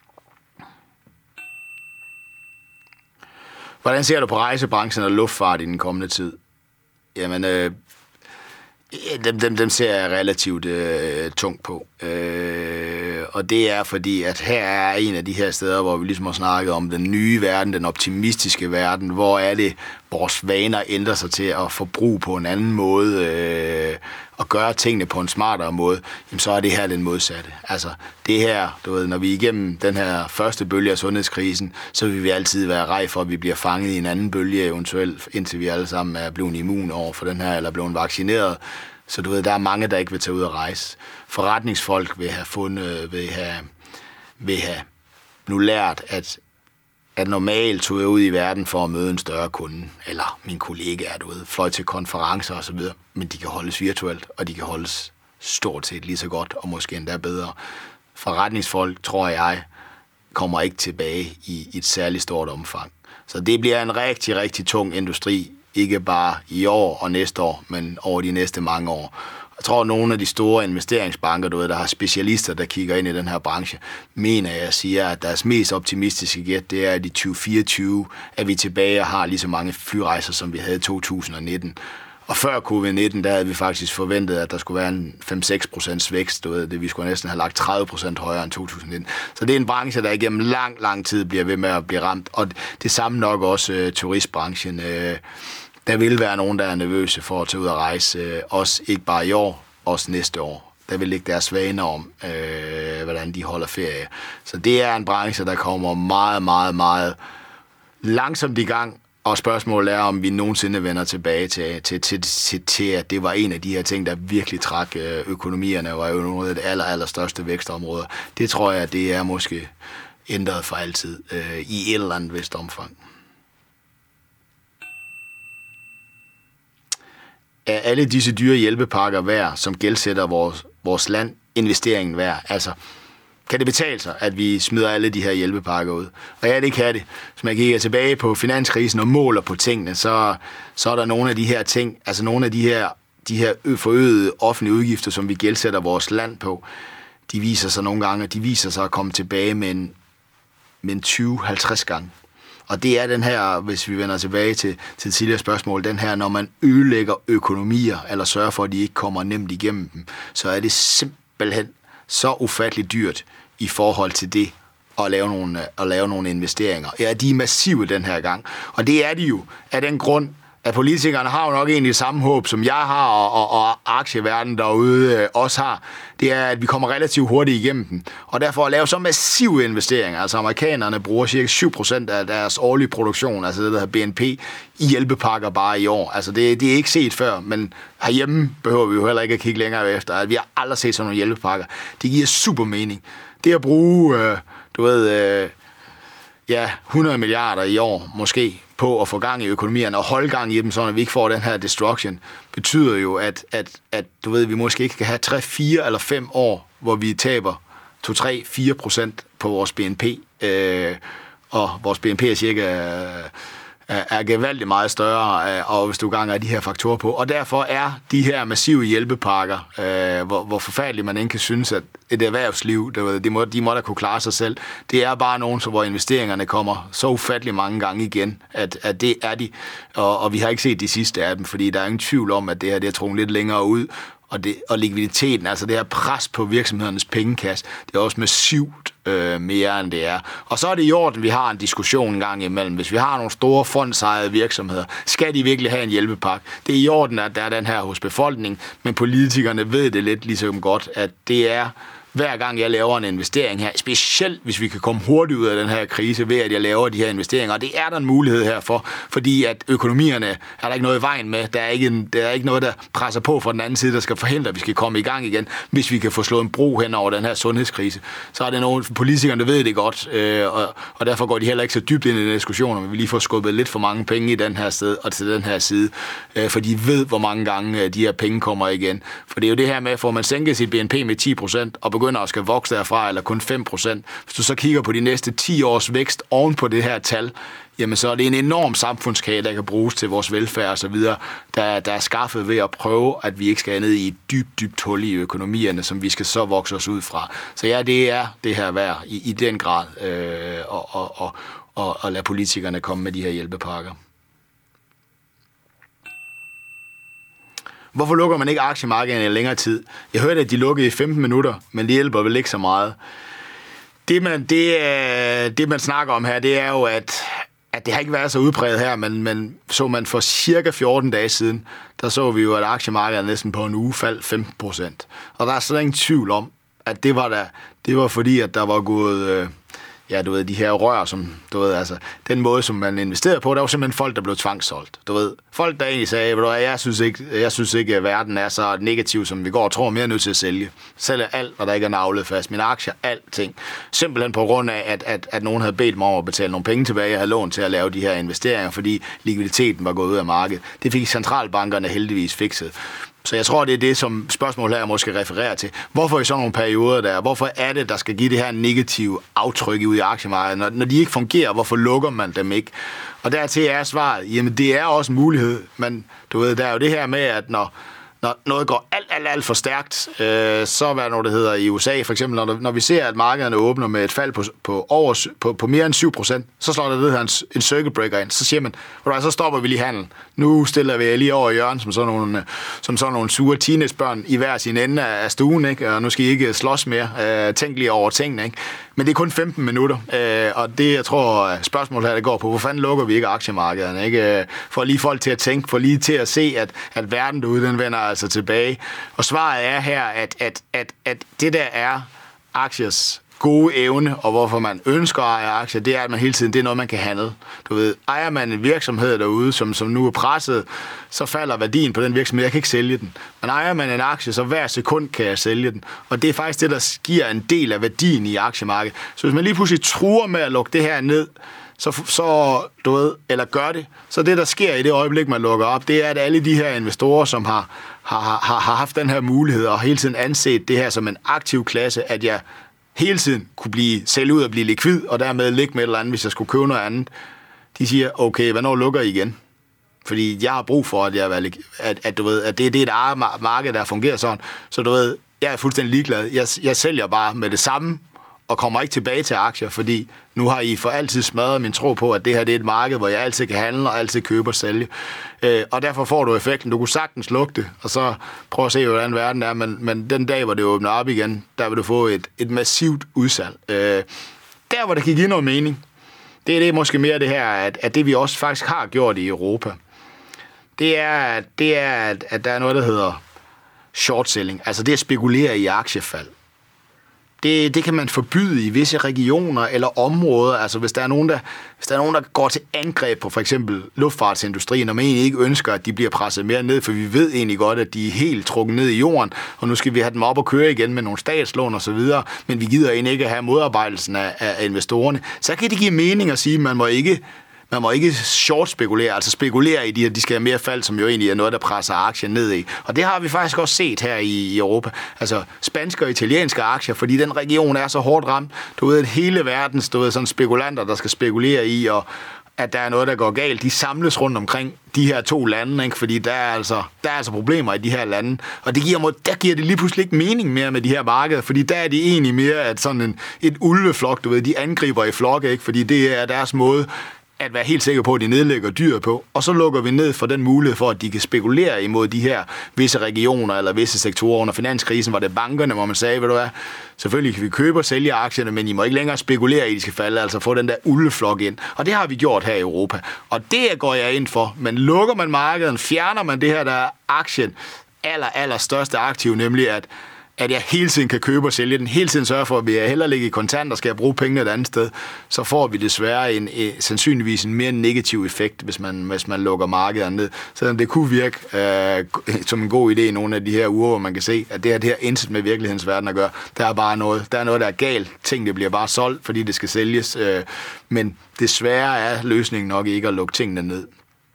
Hvordan ser du på rejsebranchen og luftfart i den kommende tid? Jamen, øh, dem, dem, dem ser jeg relativt øh, tungt på. Øh, og det er fordi, at her er en af de her steder, hvor vi ligesom har snakket om den nye verden, den optimistiske verden. Hvor er det, vores vaner ændrer sig til at forbruge på en anden måde, øh, og gøre tingene på en smartere måde, jamen så er det her den modsatte. Altså det her, du ved, når vi er igennem den her første bølge af sundhedskrisen, så vil vi altid være rej for, at vi bliver fanget i en anden bølge eventuelt, indtil vi alle sammen er blevet immun over for den her, eller blevet vaccineret. Så du ved, der er mange, der ikke vil tage ud og rejse. Forretningsfolk vil have fundet, vil have, vil have nu lært, at at normalt tog jeg ud i verden for at møde en større kunde, eller min kollega, du ved, fløj til konferencer og så videre, men de kan holdes virtuelt, og de kan holdes stort set lige så godt, og måske endda bedre. forretningsfolk, tror jeg, kommer ikke tilbage i et særligt stort omfang. Så det bliver en rigtig, rigtig tung industri, ikke bare i år og næste år, men over de næste mange år. Jeg tror, at nogle af de store investeringsbanker, du ved, der har specialister, der kigger ind i den her branche, mener jeg siger, at deres mest optimistiske gæt, det er, at i tyve fireogtyve er vi tilbage og har lige så mange flyrejser, som vi havde i to tusind nitten. Og før covid nitten, der havde vi faktisk forventet, at der skulle være en fem til seks procent vækst. Du ved, det, vi skulle næsten have lagt tredive procent højere end to tusind nitten. Så det er en branche, der igennem lang, lang tid bliver ved med at blive ramt. Og det samme nok også øh, turistbranchen. Øh, der vil være nogen, der er nervøse for at tage ud og rejse. Øh, også ikke bare i år, også næste år. Der vil ligge deres vaner om, øh, hvordan de holder ferie. Så det er en branche, der kommer meget, meget, meget langsomt i gang. Og spørgsmålet er, om vi nogensinde vender tilbage til, til, til, til, til, at det var en af de her ting, der virkelig trak økonomierne, og var jo nogle af de aller, aller største vækstområder. Det tror jeg, det er måske ændret for altid øh, i et eller andet vist omfang. Er alle disse dyre hjælpepakker værd, som gældsætter vores, vores land, investeringen værd? Altså, kan det betale sig, at vi smider alle de her hjælpepakker ud? Og ja, det kan det. Hvis man kigger tilbage på finanskrisen og måler på tingene, så, så er der nogle af de her ting, altså nogle af de her, de her forøgede offentlige udgifter, som vi gældsætter vores land på, de viser sig nogle gange, de viser sig at komme tilbage med en, med en tyve til halvtreds gange. Og det er den her, hvis vi vender tilbage til, til tidligere spørgsmål, den her, når man ødelægger økonomier, eller sørger for, at de ikke kommer nemt igennem dem, så er det simpelthen så ufatteligt dyrt i forhold til det at lave nogle, at lave nogle investeringer. Ja, de er massive den her gang. Og det er de jo af den grund, at politikerne har jo nok egentlig samme håb, som jeg har, og, og, og aktieverdenen derude øh, også har. Det er, at vi kommer relativt hurtigt igennem dem. Og derfor at lave så massive investeringer, altså amerikanerne bruger cirka syv procent af deres årlige produktion, altså det der hedder B N P, i hjælpepakker bare i år. Altså det, det er ikke set før, men herhjemme behøver vi jo heller ikke at kigge længere efter. Altså, vi har aldrig set sådan nogle hjælpepakker. Det giver super mening. Det at bruge, øh, du ved, øh, ja, hundrede milliarder i år måske, på at få gang i økonomierne og holde gang i dem, så vi ikke får den her destruction, betyder jo, at, at, at du ved, vi måske ikke skal have tre, fire eller fem år, hvor vi taber to, tre, fire procent på vores B N P, øh, og vores B N P er cirka øh, er gevaldigt meget større, øh, og hvis du ganger de her faktorer på. Og derfor er de her massive hjælpepakker, øh, hvor, hvor forfærdeligt man ikke kan synes, at et erhvervsliv, de må, de må da kunne klare sig selv. Det er bare nogen, hvor investeringerne kommer så ufattelig mange gange igen, at, at det er de. Og, og vi har ikke set de sidste af dem, fordi der er ingen tvivl om, at det her det er trukket lidt længere ud. Og, det, og likviditeten, altså det her pres på virksomhedernes pengekasse, det er også massivt øh, mere end det er. Og så er det i orden, vi har en diskussion en gang imellem. Hvis vi har nogle store fondsejede virksomheder, skal de virkelig have en hjælpepakke? Det er i orden, at der er den her hos befolkningen, men politikerne ved det lidt ligesom godt, at det er hver gang jeg laver en investering her, specielt hvis vi kan komme hurtigt ud af den her krise ved, at jeg laver de her investeringer. Og det er der en mulighed her for, fordi at økonomierne er der ikke noget i vejen med. Der er ikke, en, der er ikke noget, der presser på fra den anden side, der skal forhindre, at vi skal komme i gang igen, hvis vi kan få slået en bro hen over den her sundhedskrise. Så er det nogle politikere, der ved det godt, øh, og, og derfor går de heller ikke så dybt ind i den diskussion, men vi lige får skubbet lidt for mange penge i den her sted og til den her side, øh, for de ved, hvor mange gange øh, de her penge kommer igen. For det er jo det her med, for man sænker sit B N P med ti procent og begynder at skal vokse derfra, eller kun fem procent. Hvis du så kigger på de næste ti års vækst oven på det her tal, jamen så er det en enorm samfundskage, der kan bruges til vores velfærd og så videre, der, der er skaffet ved at prøve, at vi ikke skal ned i et dybt, dybt hul i økonomierne, som vi skal så vokse os ud fra. Så ja, det er det her værd i, i den grad, øh, og, og, og, og, og lade politikerne komme med de her hjælpepakker. Hvorfor lukker man ikke aktiemarkedet i længere tid? Jeg hørte, at de lukkede i femten minutter, men det hjælper vel ikke så meget. Det, man, det, det, man snakker om her, det er jo, at, at det har ikke været så udbredt her, men, men så man for cirka fjorten dage siden, der så vi jo, at aktiemarkedet næsten på en uge faldt femten procent. Og der er slet ingen tvivl om, at det var, der, det var fordi, at der var gået... Øh, ja, du ved, de her rør, som, du ved, altså, den måde, som man investerede på, der var simpelthen folk, der blev tvangssolgt. Du ved, folk, der egentlig sagde, du, jeg synes ikke, jeg synes ikke, at verden er så negativ, som vi går og tror, mere nødt til at sælge. Sælge alt, hvad der ikke er navlet fast. Mine aktier, alting. Simpelthen på grund af, at, at, at nogen havde bedt mig om at betale nogle penge tilbage, jeg havde lånt til at lave de her investeringer, fordi likviditeten var gået ud af markedet. Det fik centralbankerne heldigvis fikset. Så jeg tror, det er det, som spørgsmålet her måske refererer til. Hvorfor i sådan nogle perioder der? Hvorfor er det, der skal give det her negative aftryk ud i aktiemarkedet? Når, når de ikke fungerer, hvorfor lukker man dem ikke? Og dertil er svaret, jamen det er også en mulighed, men du ved, der er jo det her med, at når Når noget går alt, alt, alt for stærkt, øh, så hvad noget, der hedder i U S A, for eksempel, når, når vi ser, at markederne åbner med et fald på, på, over, på, på mere end syv procent, så slår der det her en, en circuit breaker ind. Så siger man, så stopper vi lige handel. Nu stiller vi lige over i hjørnet, som sådan nogle, som sådan nogle sure teenagebørn i hver sin ende af stuen, ikke? Og nu skal I ikke slås mere. Øh, tænk lige over tingene, ikke? Men det er kun femten minutter, øh, og det, jeg tror, spørgsmålet her, det går på, hvor fanden lukker vi ikke aktiemarkederne, ikke? For lige folk til at tænke, for lige til at se, at, at verden derude, den vender altså tilbage. Og svaret er her, at, at, at, at det der er aktiers gode evne, og hvorfor man ønsker at eje aktier, det er, at man hele tiden, det er noget, man kan handle. Du ved, ejer man en virksomhed derude, som, som nu er presset, så falder værdien på den virksomhed, jeg kan ikke sælge den. Men ejer man en aktie, så hver sekund kan jeg sælge den. Og det er faktisk det, der giver en del af værdien i aktiemarkedet. Så hvis man lige pludselig truer med at lukke det her ned, så, så du ved, eller gør det, så det, der sker i det øjeblik, man lukker op, det er, at alle de her investorer, som har, har, har, har haft den her mulighed, og hele tiden anset det her som en aktiv klasse, at jeg hele tiden kunne blive sælge ud og blive likvid, og dermed ligge med et eller andet, hvis jeg skulle købe noget andet. De siger, okay, hvornår lukker I igen? Fordi jeg har brug for, at, jeg, at, at, du ved, at det, det er et marked, der fungerer sådan. Så du ved, jeg er fuldstændig ligeglad. Jeg, jeg sælger bare med det samme, og kommer ikke tilbage til aktier, fordi nu har I for altid smadret min tro på, at det her det er et marked, hvor jeg altid kan handle og altid købe og sælge. Øh, og derfor får du effekten. Du kunne sagtens lukke det, og så prøve at se, hvordan verden er. Men, men den dag, hvor det åbner op igen, der vil du få et, et massivt udsalg. Øh, der, hvor det kan give noget mening, det er det måske mere det her, at, at det vi også faktisk har gjort i Europa, det er, det er at, at der er noget, der hedder short selling. Altså det at spekulere i aktiefald. Det, det kan man forbyde i visse regioner eller områder. Altså hvis der er nogen, der, hvis der er nogen, der går til angreb på for eksempel luftfartsindustrien, og man egentlig ikke ønsker, at de bliver presset mere ned, for vi ved egentlig godt, at de er helt trukket ned i jorden, og nu skal vi have dem op og køre igen med nogle statslån og så videre, men vi gider egentlig ikke at have modarbejdelsen af, af investorerne. Så kan det give mening at sige, at man må ikke Man må ikke short spekulere, altså spekulere i de, at de skal have mere fald, som jo egentlig er noget, der presser aktier ned i. Og det har vi faktisk også set her i, i Europa. Altså spanske og italienske aktier, fordi den region er så hårdt ramt. Du ved, at hele verden stod sådan spekulanter, der skal spekulere i, og at der er noget, der går galt. De samles rundt omkring de her to lande, ikke? Fordi der er, altså, der er altså problemer i de her lande. Og det giver, der giver det lige pludselig ikke mening mere med de her markeder, fordi der er de egentlig mere at sådan en, et ulveflok, du ved, de angriber i flokke, ikke? Fordi det er deres måde at være helt sikker på, at de nedlægger dyret på, og så lukker vi ned for den mulighed for, at de kan spekulere imod de her visse regioner eller visse sektorer. Under finanskrisen var det bankerne, hvor man sagde, ved du hvad, selvfølgelig kan vi købe og sælge aktierne, men I må ikke længere spekulere i, at de skal falde, altså få den der ulveflok ind. Og det har vi gjort her i Europa. Og det går jeg ind for. Men lukker man markedet, fjerner man det her, der er aktien, aller, aller største aktiv, nemlig at at jeg hele tiden kan købe og sælge den, hele tiden sørge for, at vi er hellere ligge i kontant, og skal jeg bruge pengene et andet sted, så får vi desværre en, en, sandsynligvis en mere negativ effekt, hvis man, hvis man lukker markedet ned. Så det kunne virke øh, som en god idé i nogle af de her uger, hvor man kan se, at det her, det her intet med virkelighedens verden at gøre. Der er bare noget, der er noget, der er galt. Tingene bliver bare solgt, fordi det skal sælges. Øh, men desværre er løsningen nok ikke at lukke tingene ned.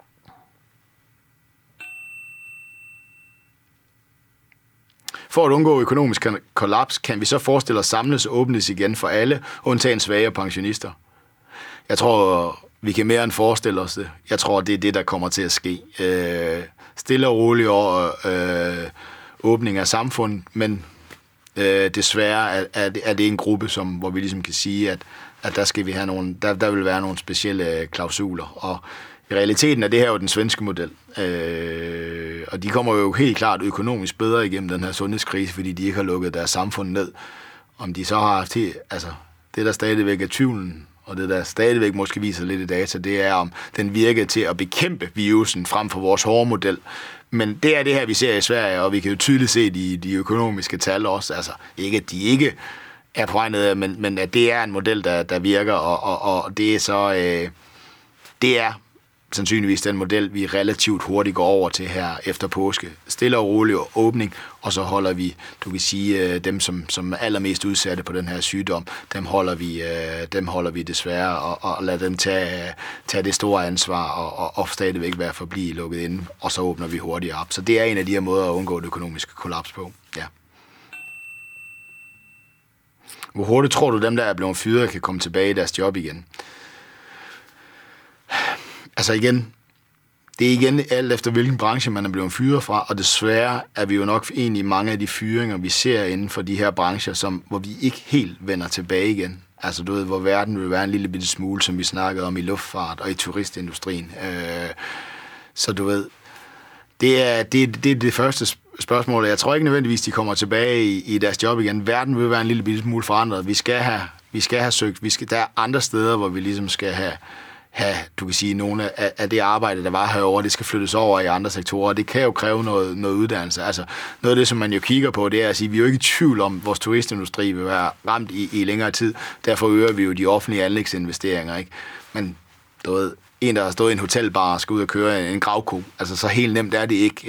For at undgå økonomisk kollaps, kan vi så forestille os samles og åbnes igen for alle, undtagen svage pensionister. Jeg tror, vi kan mere end forestille os det. Jeg tror, det er det, der kommer til at ske. Øh, stille og roligt over øh, åbning af samfundet, men øh, desværre er, er, det, er det en gruppe, som, hvor vi ligesom kan sige, at, at der skal vi have nogle, der, der vil være nogle specielle klausuler. Og i realiteten er det her jo den svenske model, øh, og de kommer jo helt klart økonomisk bedre igennem den her sundhedskrise, fordi de ikke har lukket deres samfund ned. Om de så har til, altså det der stadigvæk er tvivlen, og det der stadigvæk måske viser lidt i data, det er om den virker til at bekæmpe virusen frem for vores hårde model. Men det er det her, vi ser i Sverige, og vi kan jo tydeligt se de, de økonomiske tal også, altså ikke at de ikke er på vej ned, men, men at det er en model, der, der virker, og, og, og det er så, øh, det er sandsynligvis den model, vi relativt hurtigt går over til her efter påske. Stille og rolig åbning, og så holder vi, du kan sige, dem, som, som er allermest udsatte på den her sygdom, dem holder vi, dem holder vi desværre, og, og lader dem tage, tage det store ansvar, og, og, og stadigvæk være forblive lukket inde, og så åbner vi hurtigt op. Så det er en af de her måder at undgå et økonomisk kollaps på. Ja. Hvor hurtigt tror du, dem, der er blevet fyret, kan komme tilbage i deres job igen? Altså igen, det er igen alt efter, hvilken branche man er blevet fyret fra, og desværre er vi jo nok egentlig mange af de fyringer, vi ser inden for de her brancher, som, hvor vi ikke helt vender tilbage igen. Altså du ved, hvor verden vil være en lille bitte smule, som vi snakkede om i luftfart og i turistindustrien. Øh, så du ved, det er det, det er det første spørgsmål. Jeg tror ikke nødvendigvis, de kommer tilbage i, i deres job igen. Verden vil være en lille bitte smule forandret. Vi skal have, vi skal have søgt, vi skal, der er andre steder, hvor vi ligesom skal have have, du kan sige, nogle af, af det arbejde, der var herovre, det skal flyttes over i andre sektorer. Det kan jo kræve noget, noget uddannelse. Altså, noget af det, som man jo kigger på, det er at sige, vi er jo ikke i tvivl om, at vores turistindustri vil være ramt i, i længere tid. Derfor øger vi jo de offentlige anlægsinvesteringer, ikke? Men du ved, en, der har stået i en hotelbar og skal ud og køre en, en gravko, altså så helt nemt er det ikke.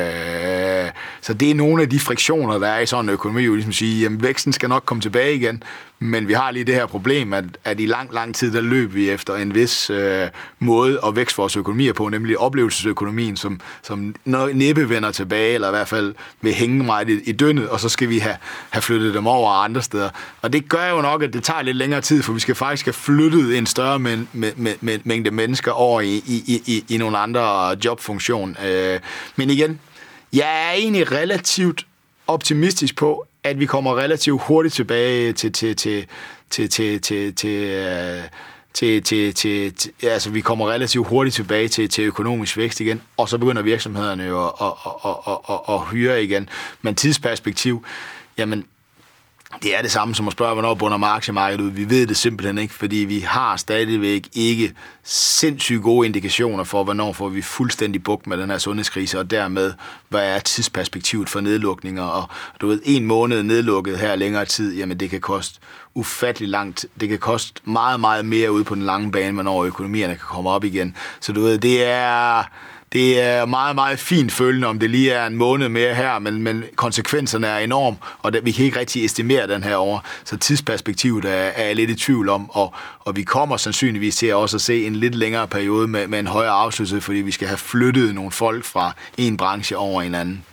Øh, så det er nogle af de friktioner, der er i sådan en økonomi, jo ligesom sige, jamen væksten skal nok komme tilbage igen, men vi har lige det her problem, at, at i lang, lang tid, der løb vi efter en vis øh, måde at vækste vores økonomier på, nemlig oplevelsesøkonomien, som, som næppe vender tilbage, eller i hvert fald vil hænge meget i, i dønnet, og så skal vi have, have flyttet dem over andre steder. Og det gør jo nok, at det tager lidt længere tid, for vi skal faktisk have flyttet en større mæ- mæ- mæ- mængde mennesker over i, i, i, i nogle andre jobfunktion. Øh, men igen, jeg er egentlig relativt optimistisk på, at vi kommer relativt hurtigt tilbage til til til til til til til til, til, til, til altså vi kommer relativt hurtigt tilbage til til økonomisk vækst igen, og så begynder virksomhederne jo at at at at, at, at hyre igen. Men tidsperspektiv, jamen det er det samme som at spørge, hvornår bunder aktiemarkedet ud. Vi ved det simpelthen ikke, fordi vi har stadigvæk ikke sindssygt gode indikationer for, hvornår får vi fuldstændig bugt med den her sundhedskrise, og dermed, hvad er tidsperspektivet for nedlukninger. Og du ved, en måned nedlukket her længere tid, jamen det kan koste ufattelig langt. Det kan koste meget, meget mere ude på den lange bane, hvornår økonomierne kan komme op igen. Så du ved, det er... Det er meget, meget fint følgende, om det lige er en måned mere her, men, men konsekvenserne er enorme, og det, vi kan ikke rigtig estimere den her over. Så tidsperspektivet er, er jeg lidt i tvivl om, og, og vi kommer sandsynligvis til at også at se en lidt længere periode med, med en højere afslutning, fordi vi skal have flyttet nogle folk fra en branche over en anden.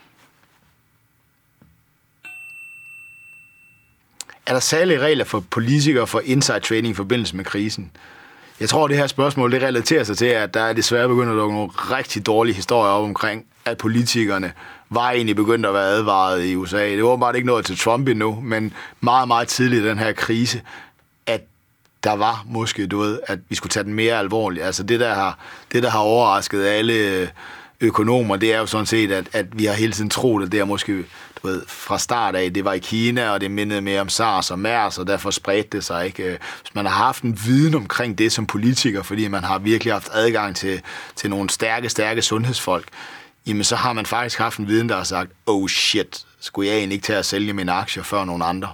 Er der særlige regler for politikere for inside trading i forbindelse med krisen? Jeg tror, det her spørgsmål det relaterer sig til, at der er desværre begyndt at lukke nogle rigtig dårlige historier op omkring, at politikerne var egentlig begyndt at være advaret i U S A. Det var åbenbart ikke noget til Trump endnu, men meget, meget tidligt i den her krise, at der var måske, du ved, at vi skulle tage den mere alvorligt. Altså det, der har, det, der har overrasket alle økonomer, det er jo sådan set, at, at vi har hele tiden troet, at det er måske... Du ved, fra start af, det var i Kina, og det mindede mere om SARS og MERS, og derfor spredte det sig ikke. Hvis man har haft en viden omkring det som politiker, fordi man har virkelig haft adgang til, til nogle stærke, stærke sundhedsfolk, jamen så har man faktisk haft en viden, der har sagt, oh shit, skulle jeg egentlig ikke til at sælge mine aktier før nogle andre?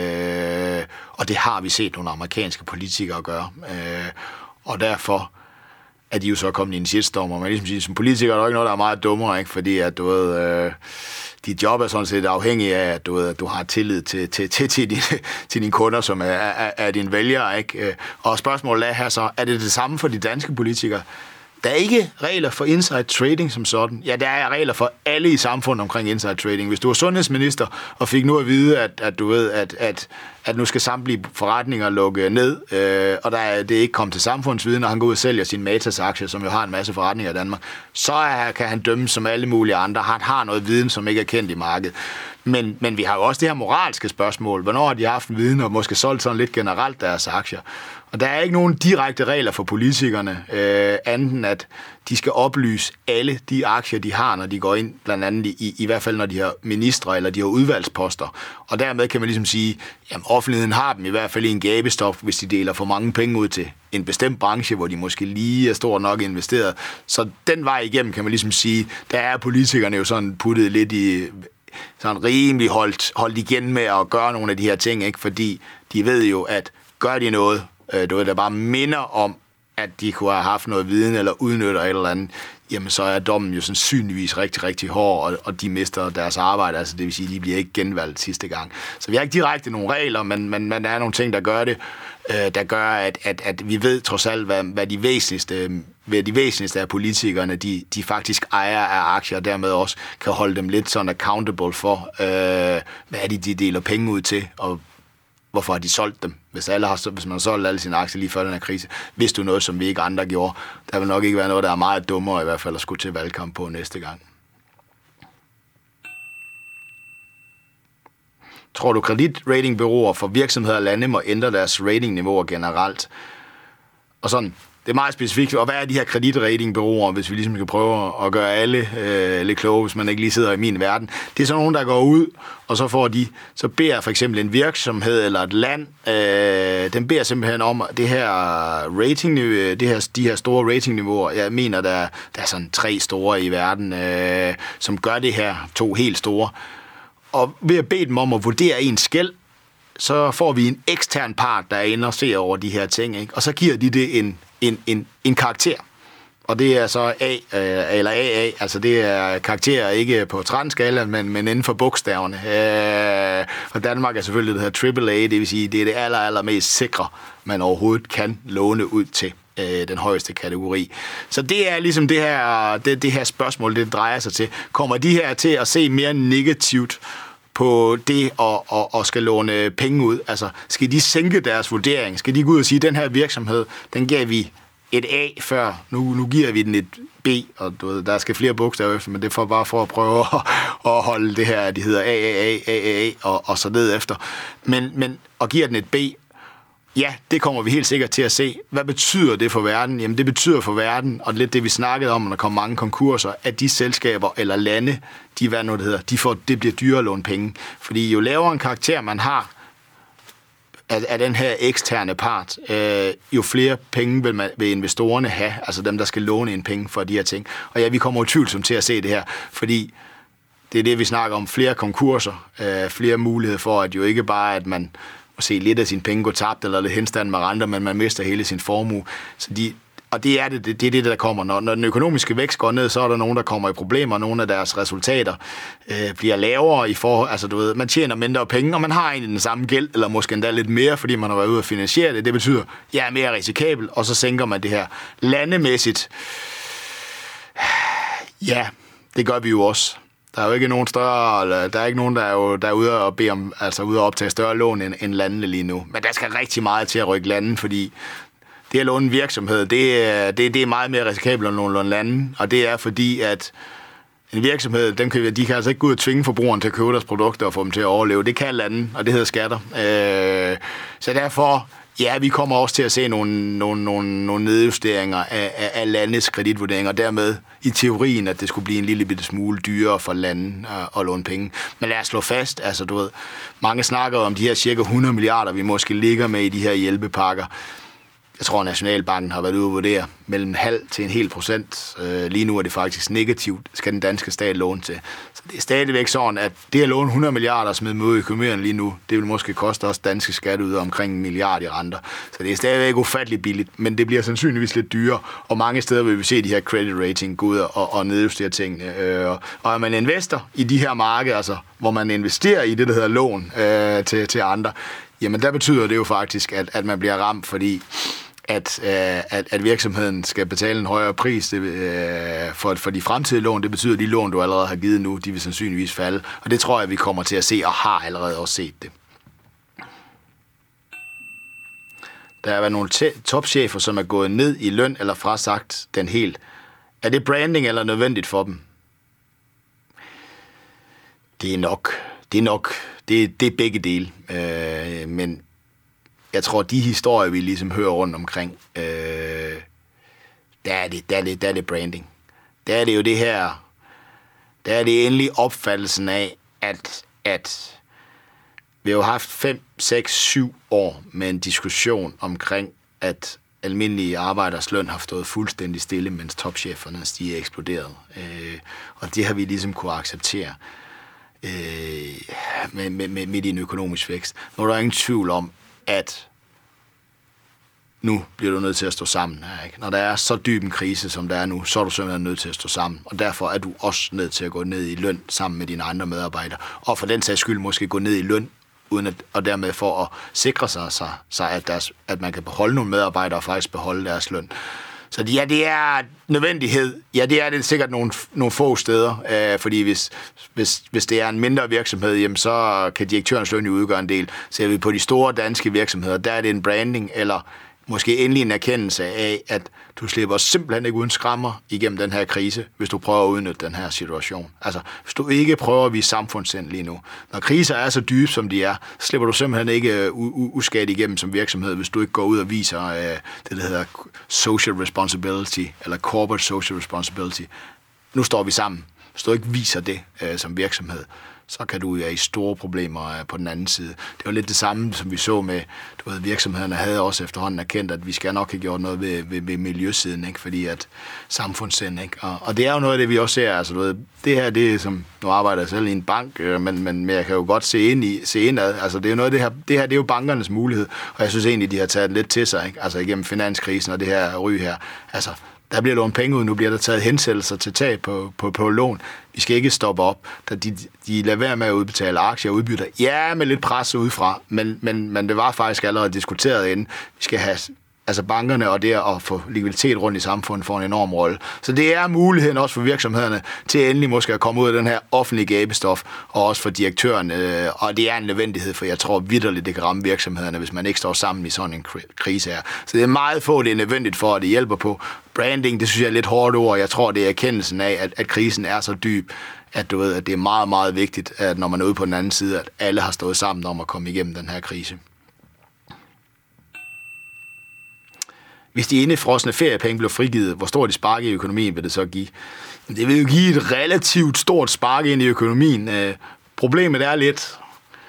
Øh, og det har vi set nogle amerikanske politikere gøre. Øh, og derfor er de jo så kommet i en shitstorm, og man ligesom siger, som politiker er der ikke noget, der er meget dummere, ikke? Fordi at, du ved... Øh, dit job er sådan set afhængig af, at du, at du har tillid til, til, til, til, dine, til dine kunder, som er, er, er dine vælgere, ikke? Og spørgsmålet er her så, er det det samme for de danske politikere? Der er ikke regler for inside trading som sådan. Ja, der er regler for alle i samfundet omkring inside trading. Hvis du er sundhedsminister og fik nu at vide, at, at du ved, at, at, at nu skal samtlige forretninger lukke ned, øh, og der er, det er ikke kommet til samfundsviden, og han går ud og sælger sin Matas-aktie, som jo har en masse forretninger i Danmark, så er, kan han dømme som alle mulige andre. Han har noget viden, som ikke er kendt i markedet. Men, men vi har jo også det her moralske spørgsmål. Hvornår har de haft en viden, og måske solgt sådan lidt generelt deres aktier? Og der er ikke nogen direkte regler for politikerne, øh, anden at de skal oplyse alle de aktier, de har, når de går ind, blandt andet i, i hvert fald når de har ministre eller de har udvalgsposter. Og dermed kan man ligesom sige, at offentligheden har dem i hvert fald i en gabestok, hvis de deler for mange penge ud til en bestemt branche, hvor de måske lige er stort nok investeret. Så den vej igennem kan man ligesom sige, der er politikerne jo sådan puttet lidt i... sådan rimelig holdt, holdt igen med at gøre nogle af de her ting, ikke? Fordi de ved jo, at gør de noget, øh, du ved, der bare minder om at de kunne have haft noget viden eller udnytter et eller andet, jamen så er dommen jo sandsynligvis rigtig, rigtig hård, og, og de mister deres arbejde, altså det vil sige, at de bliver ikke genvalgt sidste gang. Så vi har ikke direkte nogle regler, men, men, men der er nogle ting, der gør det, øh, der gør, at, at, at vi ved trods alt, hvad, hvad de væsentligste, hvad de væsentligste af politikerne, de, de faktisk ejer af aktier, og dermed også kan holde dem lidt sådan accountable for, øh, hvad er det, de deler penge ud til, og hvorfor har de solgt dem? Hvis, alle har, hvis man har solgt alle sine aktier lige før den her krise, vidste du noget, som vi ikke andre gjorde. Der vil nok ikke være noget, der er meget dummere i hvert fald at skulle til valgkamp på næste gang. Tror du, kreditratingbureauer for virksomheder og lande må ændre deres ratingniveauer generelt? Og sådan, det er meget specifikt. Og hvad er de her kreditratingbureauer, hvis vi ligesom skal prøve at gøre alle øh, lidt kloge, hvis man ikke lige sidder i min verden? Det er sådan nogen, der går ud, og så får de, så beder for eksempel en virksomhed eller et land, øh, den beder simpelthen om det her rating, det her, de her store ratingniveauer. Jeg mener, der, der er sådan tre store i verden, øh, som gør det her, to helt store. Og ved at bede dem om at vurdere ens gæld, så får vi en ekstern part, der er inde og ser over de her ting, ikke? Og så giver de det en En, en, en karakter. Og det er så A, øh, eller A A, altså det er karakterer ikke på tretten-skala, men, men inden for bogstaverne. Øh, og Danmark er selvfølgelig det her triple A, det vil sige, det er det aller, aller mest sikre, man overhovedet kan låne ud til øh, den højeste kategori. Så det er ligesom det her, det, det her spørgsmål, det drejer sig til. Kommer de her til at se mere negativt på det og, og, og skal låne penge ud? Altså, skal de sænke deres vurdering? Skal de gå ud og sige, at den her virksomhed, den gav vi et A før, nu, nu giver vi den et B, og du ved, der skal flere bogstaver efter, men det er for bare for at prøve at, at holde det her, de hedder A, A, A, A, A, og, og så ned efter. Men, men, og giver den et B, ja, det kommer vi helt sikkert til at se. Hvad betyder det for verden? Jamen, det betyder for verden, og lidt det, vi snakkede om, når der kommer mange konkurser, at de selskaber eller lande, de, hvad nu det hedder, de får, det bliver dyrere at låne penge. Fordi jo lavere en karakter man har af, af den her eksterne part, øh, jo flere penge vil, man, vil investorerne have, altså dem, der skal låne en penge for de her ting. Og ja, vi kommer utvivlsomt til at se det her, fordi det er det, vi snakker om, flere konkurser, øh, flere muligheder for, at jo ikke bare, at man at se lidt af sine penge gå tabt, eller lidt henstand med renter, men man mister hele sin formue. Så de, og det er det, det, det er det, der kommer. Når, når den økonomiske vækst går ned, så er der nogen, der kommer i problemer. Nogle af deres resultater øh, bliver lavere i forhold. Altså, du ved, man tjener mindre penge, og man har egentlig den samme gæld, eller måske endda lidt mere, fordi man har været ude at finansiere det. Det betyder, at jeg er mere risikabel, og så sænker man det her landemæssigt. Ja, det gør vi jo også. Der er jo ikke nogen større, der er ikke nogen, der er, jo, der er ude og bede om, altså ude og optage større lån end, end landene lige nu. Men der skal rigtig meget til at rykke landen, fordi det at låne en virksomhed, det er, det, det er meget mere risikabelt end låne lande, og det er fordi, at en virksomhed, dem kan, de kan altså ikke gå ud og tvinge forbrugeren til at købe deres produkter og få dem til at overleve. Det kan lande, og det hedder skatter. Øh, så derfor, ja, vi kommer også til at se nogle, nogle, nogle, nogle nedjusteringer af, af, af landets kreditvurderinger, og dermed i teorien, at det skulle blive en lille bitte smule dyrere for landet at, at låne penge. Men lad os slå fast, altså du ved, mange snakker om de her cirka hundrede milliarder, vi måske ligger med i de her hjælpepakker. Jeg tror, at Nationalbanken har været ude at vurdere mellem halv til en hel procent. Øh, lige nu er det faktisk negativt, skal den danske stat låne til. Så det er stadigvæk sådan, at det at låne hundrede milliarder og smide dem ud i økonomien lige nu, det vil måske koste os danske skatteyder omkring en milliard i renter. Så det er stadigvæk ufatteligt billigt, men det bliver sandsynligvis lidt dyrere. Og mange steder vil vi se de her credit rating gå ud og, og nedjustere tingene. Øh, og er man investor i de her markeder, altså, hvor man investerer i det, der hedder lån øh, til, til andre, jamen der betyder det jo faktisk, at, at man bliver ramt, fordi At, øh, at, at virksomheden skal betale en højere pris det, øh, for, for de fremtidige lån. Det betyder, at de lån, du allerede har givet nu, de vil sandsynligvis falde. Og det tror jeg, vi kommer til at se, og har allerede også set det. Der har været nogle te- topchefer, som er gået ned i løn eller frasagt den helt. Er det branding eller nødvendigt for dem? Det er nok. Det er nok. Det, det er begge dele. Øh, men jeg tror, de historier, vi ligesom hører rundt omkring, øh, der, er det, der, er det, der er det branding. Der er det jo det her, der er det endelig opfattelsen af, at, at vi har haft fem, seks, syv år med en diskussion omkring, at almindelige arbejderes løn har stået fuldstændig stille, mens topcheferne de er eksploderet. Øh, og det har vi ligesom kunne acceptere øh, med, med, med, med en økonomisk vækst. Nu er der ingen tvivl om, at nu bliver du nødt til at stå sammen her, ikke? Når der er så dyb en krise, som der er nu, så er du simpelthen nødt til at stå sammen. Og derfor er du også nødt til at gå ned i løn sammen med dine andre medarbejdere. Og for den sags skyld måske gå ned i løn, uden at, og dermed for at sikre sig, sig, sig at, deres, at man kan beholde nogle medarbejdere og faktisk beholde deres løn. Så ja, det er nødvendighed. Ja, det er det sikkert nogle, nogle få steder, øh, fordi hvis, hvis, hvis det er en mindre virksomhed, jamen, så kan direktørens løn jo udgøre en del. Ser vi på de store danske virksomheder, der er det en branding, eller måske endelig en erkendelse af, at du slipper simpelthen ikke uden skrammer igennem den her krise, hvis du prøver at udnytte den her situation. Altså, hvis du ikke prøver at vise samfundssind lige nu. Når kriser er så dybe, som de er, så slipper du simpelthen ikke uskadt igennem som virksomhed, hvis du ikke går ud og viser uh, det, der hedder social responsibility, eller corporate social responsibility. Nu står vi sammen. Hvis du ikke viser det uh, som virksomhed, så kan du være i store problemer på den anden side. Det var lidt det samme, som vi så med, du ved, virksomhederne havde også efterhånden erkendt, at vi skal nok have gjort noget ved, ved, ved miljøsiden, ikke? Fordi at samfundssind, ikke? Og, og det er jo noget af det, vi også ser, altså, du ved, det her, det er som, nu arbejder jeg selv i en bank, øh, men, men jeg kan jo godt se ind i, se indad, altså det er jo noget af det her, det her, det er jo bankernes mulighed, og jeg synes egentlig, de har taget lidt til sig, ikke? Altså igennem finanskrisen og det her ry her, altså der bliver lånt penge ud, nu bliver der taget hensættelser til tag på, på, på lån. Vi skal ikke stoppe op. De, de lader være med at udbetale aktier og udbytter. Ja, med lidt pres udefra, men, men, men det var faktisk allerede diskuteret inden. Vi skal have altså bankerne og det at få likviditet rundt i samfundet får en enorm rolle. Så det er muligheden også for virksomhederne til endelig måske at komme ud af den her offentlige gabestof, og også for direktøren. Og det er en nødvendighed, for jeg tror vitterligt, det kan ramme virksomhederne, hvis man ikke står sammen i sådan en krise her. Så det er meget få, det er nødvendigt for, at det hjælper på. Branding, det synes jeg er lidt hårdt ord. Jeg tror, det er erkendelsen af, at, at krisen er så dyb, at du ved, at det er meget, meget vigtigt, at når man er ude på den anden side, at alle har stået sammen om at komme igennem den her krise. Hvis de indefrosne feriepenge blev frigivet, hvor stort et spark i økonomien vil det så give? Det vil jo give et relativt stort spark ind i økonomien. Problemet er lidt,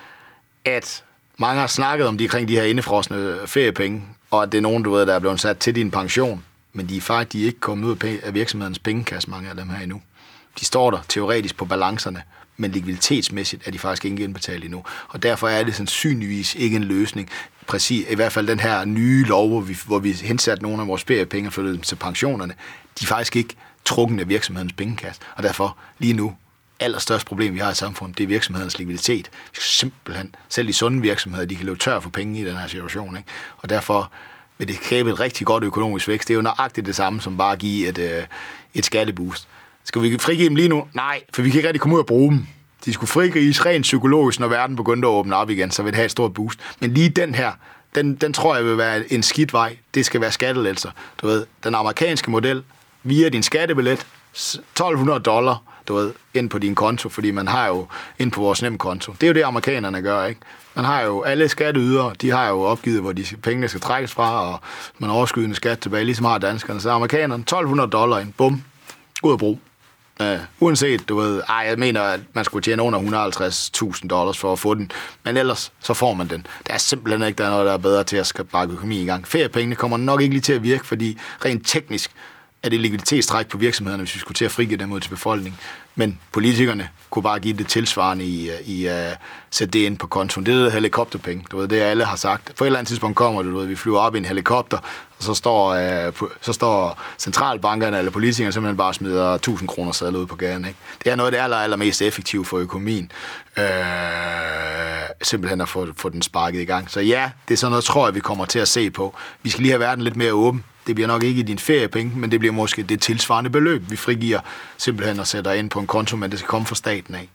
at mange har snakket om de, kring de her indefrosne feriepenge, og at det er nogen, du ved, der er blevet sat til din pension, men de er faktisk de er ikke kommet ud af virksomhedens pengekasse, mange af dem her endnu. De står der teoretisk på balancerne, men likviditetsmæssigt er de faktisk ikke indbetalt endnu. Og derfor er det sandsynligvis ikke en løsning. Præcis, i hvert fald den her nye lov, hvor vi, hvor vi hensat nogle af vores feriepenge og flyttede dem til pensionerne, de er faktisk ikke trukken af virksomhedens pengekasse. Og derfor lige nu, allerstørste problem, vi har i samfundet, det er virksomhedens likviditet. Simpelthen, selv de sunde virksomheder, de kan løbe tør for penge i den her situation, ikke? Og derfor vil det kræve et rigtig godt økonomisk vækst. Det er jo nøjagtigt det samme, som bare at give et, et skatteboost. Skal vi frigive dem lige nu? Nej, for vi kan ikke rigtig komme ud og bruge dem. De skulle frigives rent psykologisk, når verden begyndte at åbne op igen, så vil det have et stort boost. Men lige den her, den, den tror jeg vil være en skidt vej. Det skal være skattelettelser. Du ved, den amerikanske model, via din skattebillet, tolv hundrede dollar, du ved, ind på din konto, fordi man har jo ind på vores nemkonto. Det er jo det, amerikanerne gør, ikke? Man har jo alle skatteydere, de har jo opgivet, hvor de pengene skal trækkes fra, og man overskydende skat tilbage, ligesom har danskerne. Så amerikanerne, tolv hundrede dollar ind, bum, ud af brug. Uh, uanset, du ved, ej, jeg mener, at man skulle tjene under et hundrede og halvtreds tusind dollars for at få den, men ellers, så får man den. Der er simpelthen ikke der er noget, der er bedre til at sparke økonomi i gang. Feriepengene kommer nok ikke lige til at virke, fordi rent teknisk er det likviditetstræk på virksomhederne, hvis vi skulle til at frigive dem ud til befolkningen. Men politikerne kunne bare give det tilsvarende i, i uh, sætte det ind på kontoen. Det er det helikopterpenge, du ved, det alle har sagt. På et eller andet tidspunkt kommer det, du ved, vi flyver op i en helikopter, og så står, uh, så står centralbankerne eller politikerne simpelthen bare smider tusind kroner sadler ud på gaden, ikke? Det er noget af det aller, aller mest effektive for økonomien. Uh, simpelthen at få, få den sparket i gang. Så ja, det er sådan noget, tror jeg, vi kommer til at se på. Vi skal lige have verden lidt mere åben. Det bliver nok ikke i din feriepenge, men det bliver måske det tilsvarende beløb, vi frigiver simpelthen og sætter ind på en konto, men det skal komme fra staten af.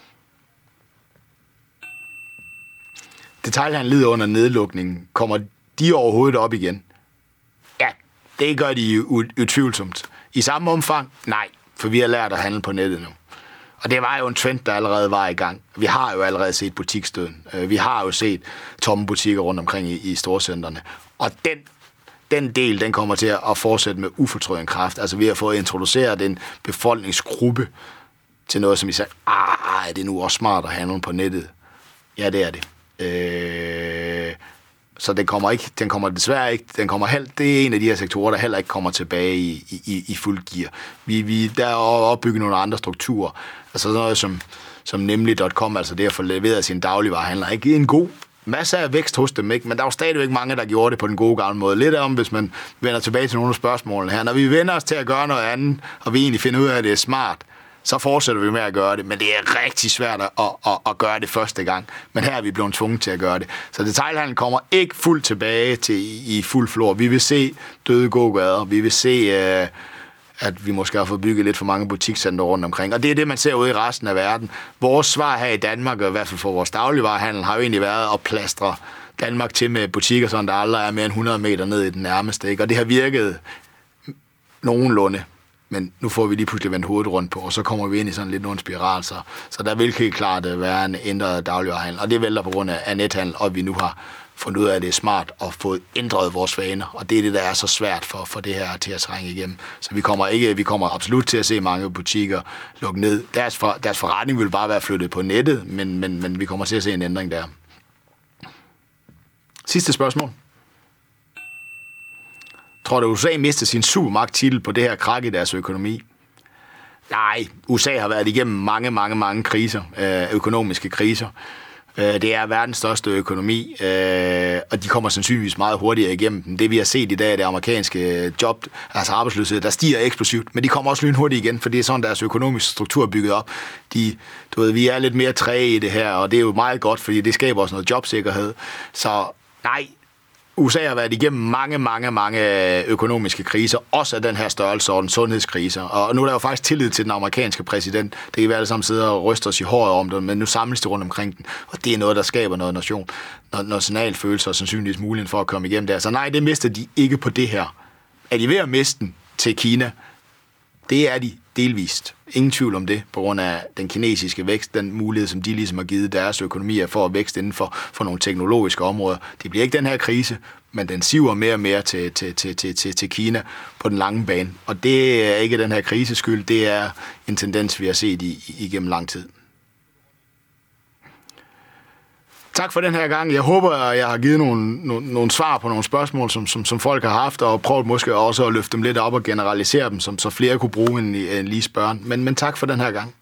Detailhandel lider under nedlukningen. Kommer de overhovedet op igen? Ja, det gør de utvivlsomt. I samme omfang? Nej, for vi har lært at handle på nettet nu. Og det var jo en trend, der allerede var i gang. Vi har jo allerede set butiksdøden. Vi har jo set tomme butikker rundt omkring i, i storcentrene. Og den Den del, den kommer til at fortsætte med ufortrøden kraft. Altså vi har fået introduceret en befolkningsgruppe til noget, som vi sagde, ah, er det nu også smart at handle på nettet? Ja, det er det. Øh, så den kommer ikke, den kommer desværre ikke, den kommer helt, det er en af de her sektorer, der heller ikke kommer tilbage i, i, i fuld gear. Vi, vi der er opbygget nogle andre strukturer. Altså sådan noget som, som nemlig punktum com, altså det at få leveret sin dagligvarehandler, ikke en god, masser af vækst hos dem, ikke? Men der var stadigvæk mange, der gjorde det på den gode gamle måde. Lidt om, hvis man vender tilbage til nogle af spørgsmålene her. Når vi vender os til at gøre noget andet, og vi egentlig finder ud af, at det er smart, så fortsætter vi med at gøre det. Men det er rigtig svært at, at, at gøre det første gang. Men her er vi blevet tvunget til at gøre det. Så detailhandlen kommer ikke fuldt tilbage til i fuld flor. Vi vil se døde gågader. Vi vil se... Uh, at vi måske har fået bygget lidt for mange butikscenter rundt omkring. Og det er det, man ser ude i resten af verden. Vores svar her i Danmark, og i hvert fald for vores dagligvarehandel, har jo egentlig været at plastre Danmark til med butikker, sådan der aldrig er mere end hundrede meter ned i den nærmeste. Ikke? Og det har virket nogenlunde. Men nu får vi lige pludselig vendt hovedet rundt på, og så kommer vi ind i sådan lidt nogle spiral. Så, så der vil helt klart være en ændret dagligvarehandel. Og det vælter på grund af nethandel, og vi nu har fundet ud af, at det er smart at få ændret vores vaner, og det er det, der er så svært for, for det her til at trænge igennem. Så vi kommer ikke, vi kommer absolut til at se mange butikker lukke ned. Deres, for, deres forretning vil bare være flyttet på nettet, men, men, men vi kommer til at se en ændring der. Sidste spørgsmål. Tror du, U S A mister sin supermagttitel på det her krak i deres økonomi? Nej, U S A har været igennem mange, mange, mange kriser, øh, økonomiske kriser. Det er verdens største økonomi, og de kommer sandsynligvis meget hurtigere igennem den. Det vi har set i dag, det amerikanske job, altså arbejdsløshed, der stiger eksplosivt, men de kommer også lynhurtigt igen, for det er sådan, deres økonomiske struktur er bygget op. De, du ved, vi er lidt mere træge i det her, og det er jo meget godt, fordi det skaber også noget jobsikkerhed. Så nej, U S A har været igennem mange, mange, mange økonomiske kriser, også af den her størrelsesorden, sundhedskriser. Og nu er der jo faktisk tillid til den amerikanske præsident. Det kan vi alle sammen sidde og ryste os i håret om det, men nu samles det rundt omkring den. Og det er noget, der skaber noget nation, noget nationalfølelse og sandsynligvis muligheden for at komme igennem der. Så nej, det mister de ikke på det her. Er de ved at miste den til Kina? Det er de delvist. Ingen tvivl om det, på grund af den kinesiske vækst, den mulighed, som de ligesom har givet deres økonomier for at vækste inden for, for nogle teknologiske områder. Det bliver ikke den her krise, men den siver mere og mere til, til, til, til, til, til Kina på den lange bane. Og det er ikke den her krises skyld, det er en tendens, vi har set i, igennem lang tid. Tak for den her gang. Jeg håber, at jeg har givet nogle, nogle, nogle svar på nogle spørgsmål, som, som, som folk har haft, og prøvet måske også at løfte dem lidt op og generalisere dem, som, så flere kunne bruge en, en lige spørgen. Men, men tak for den her gang.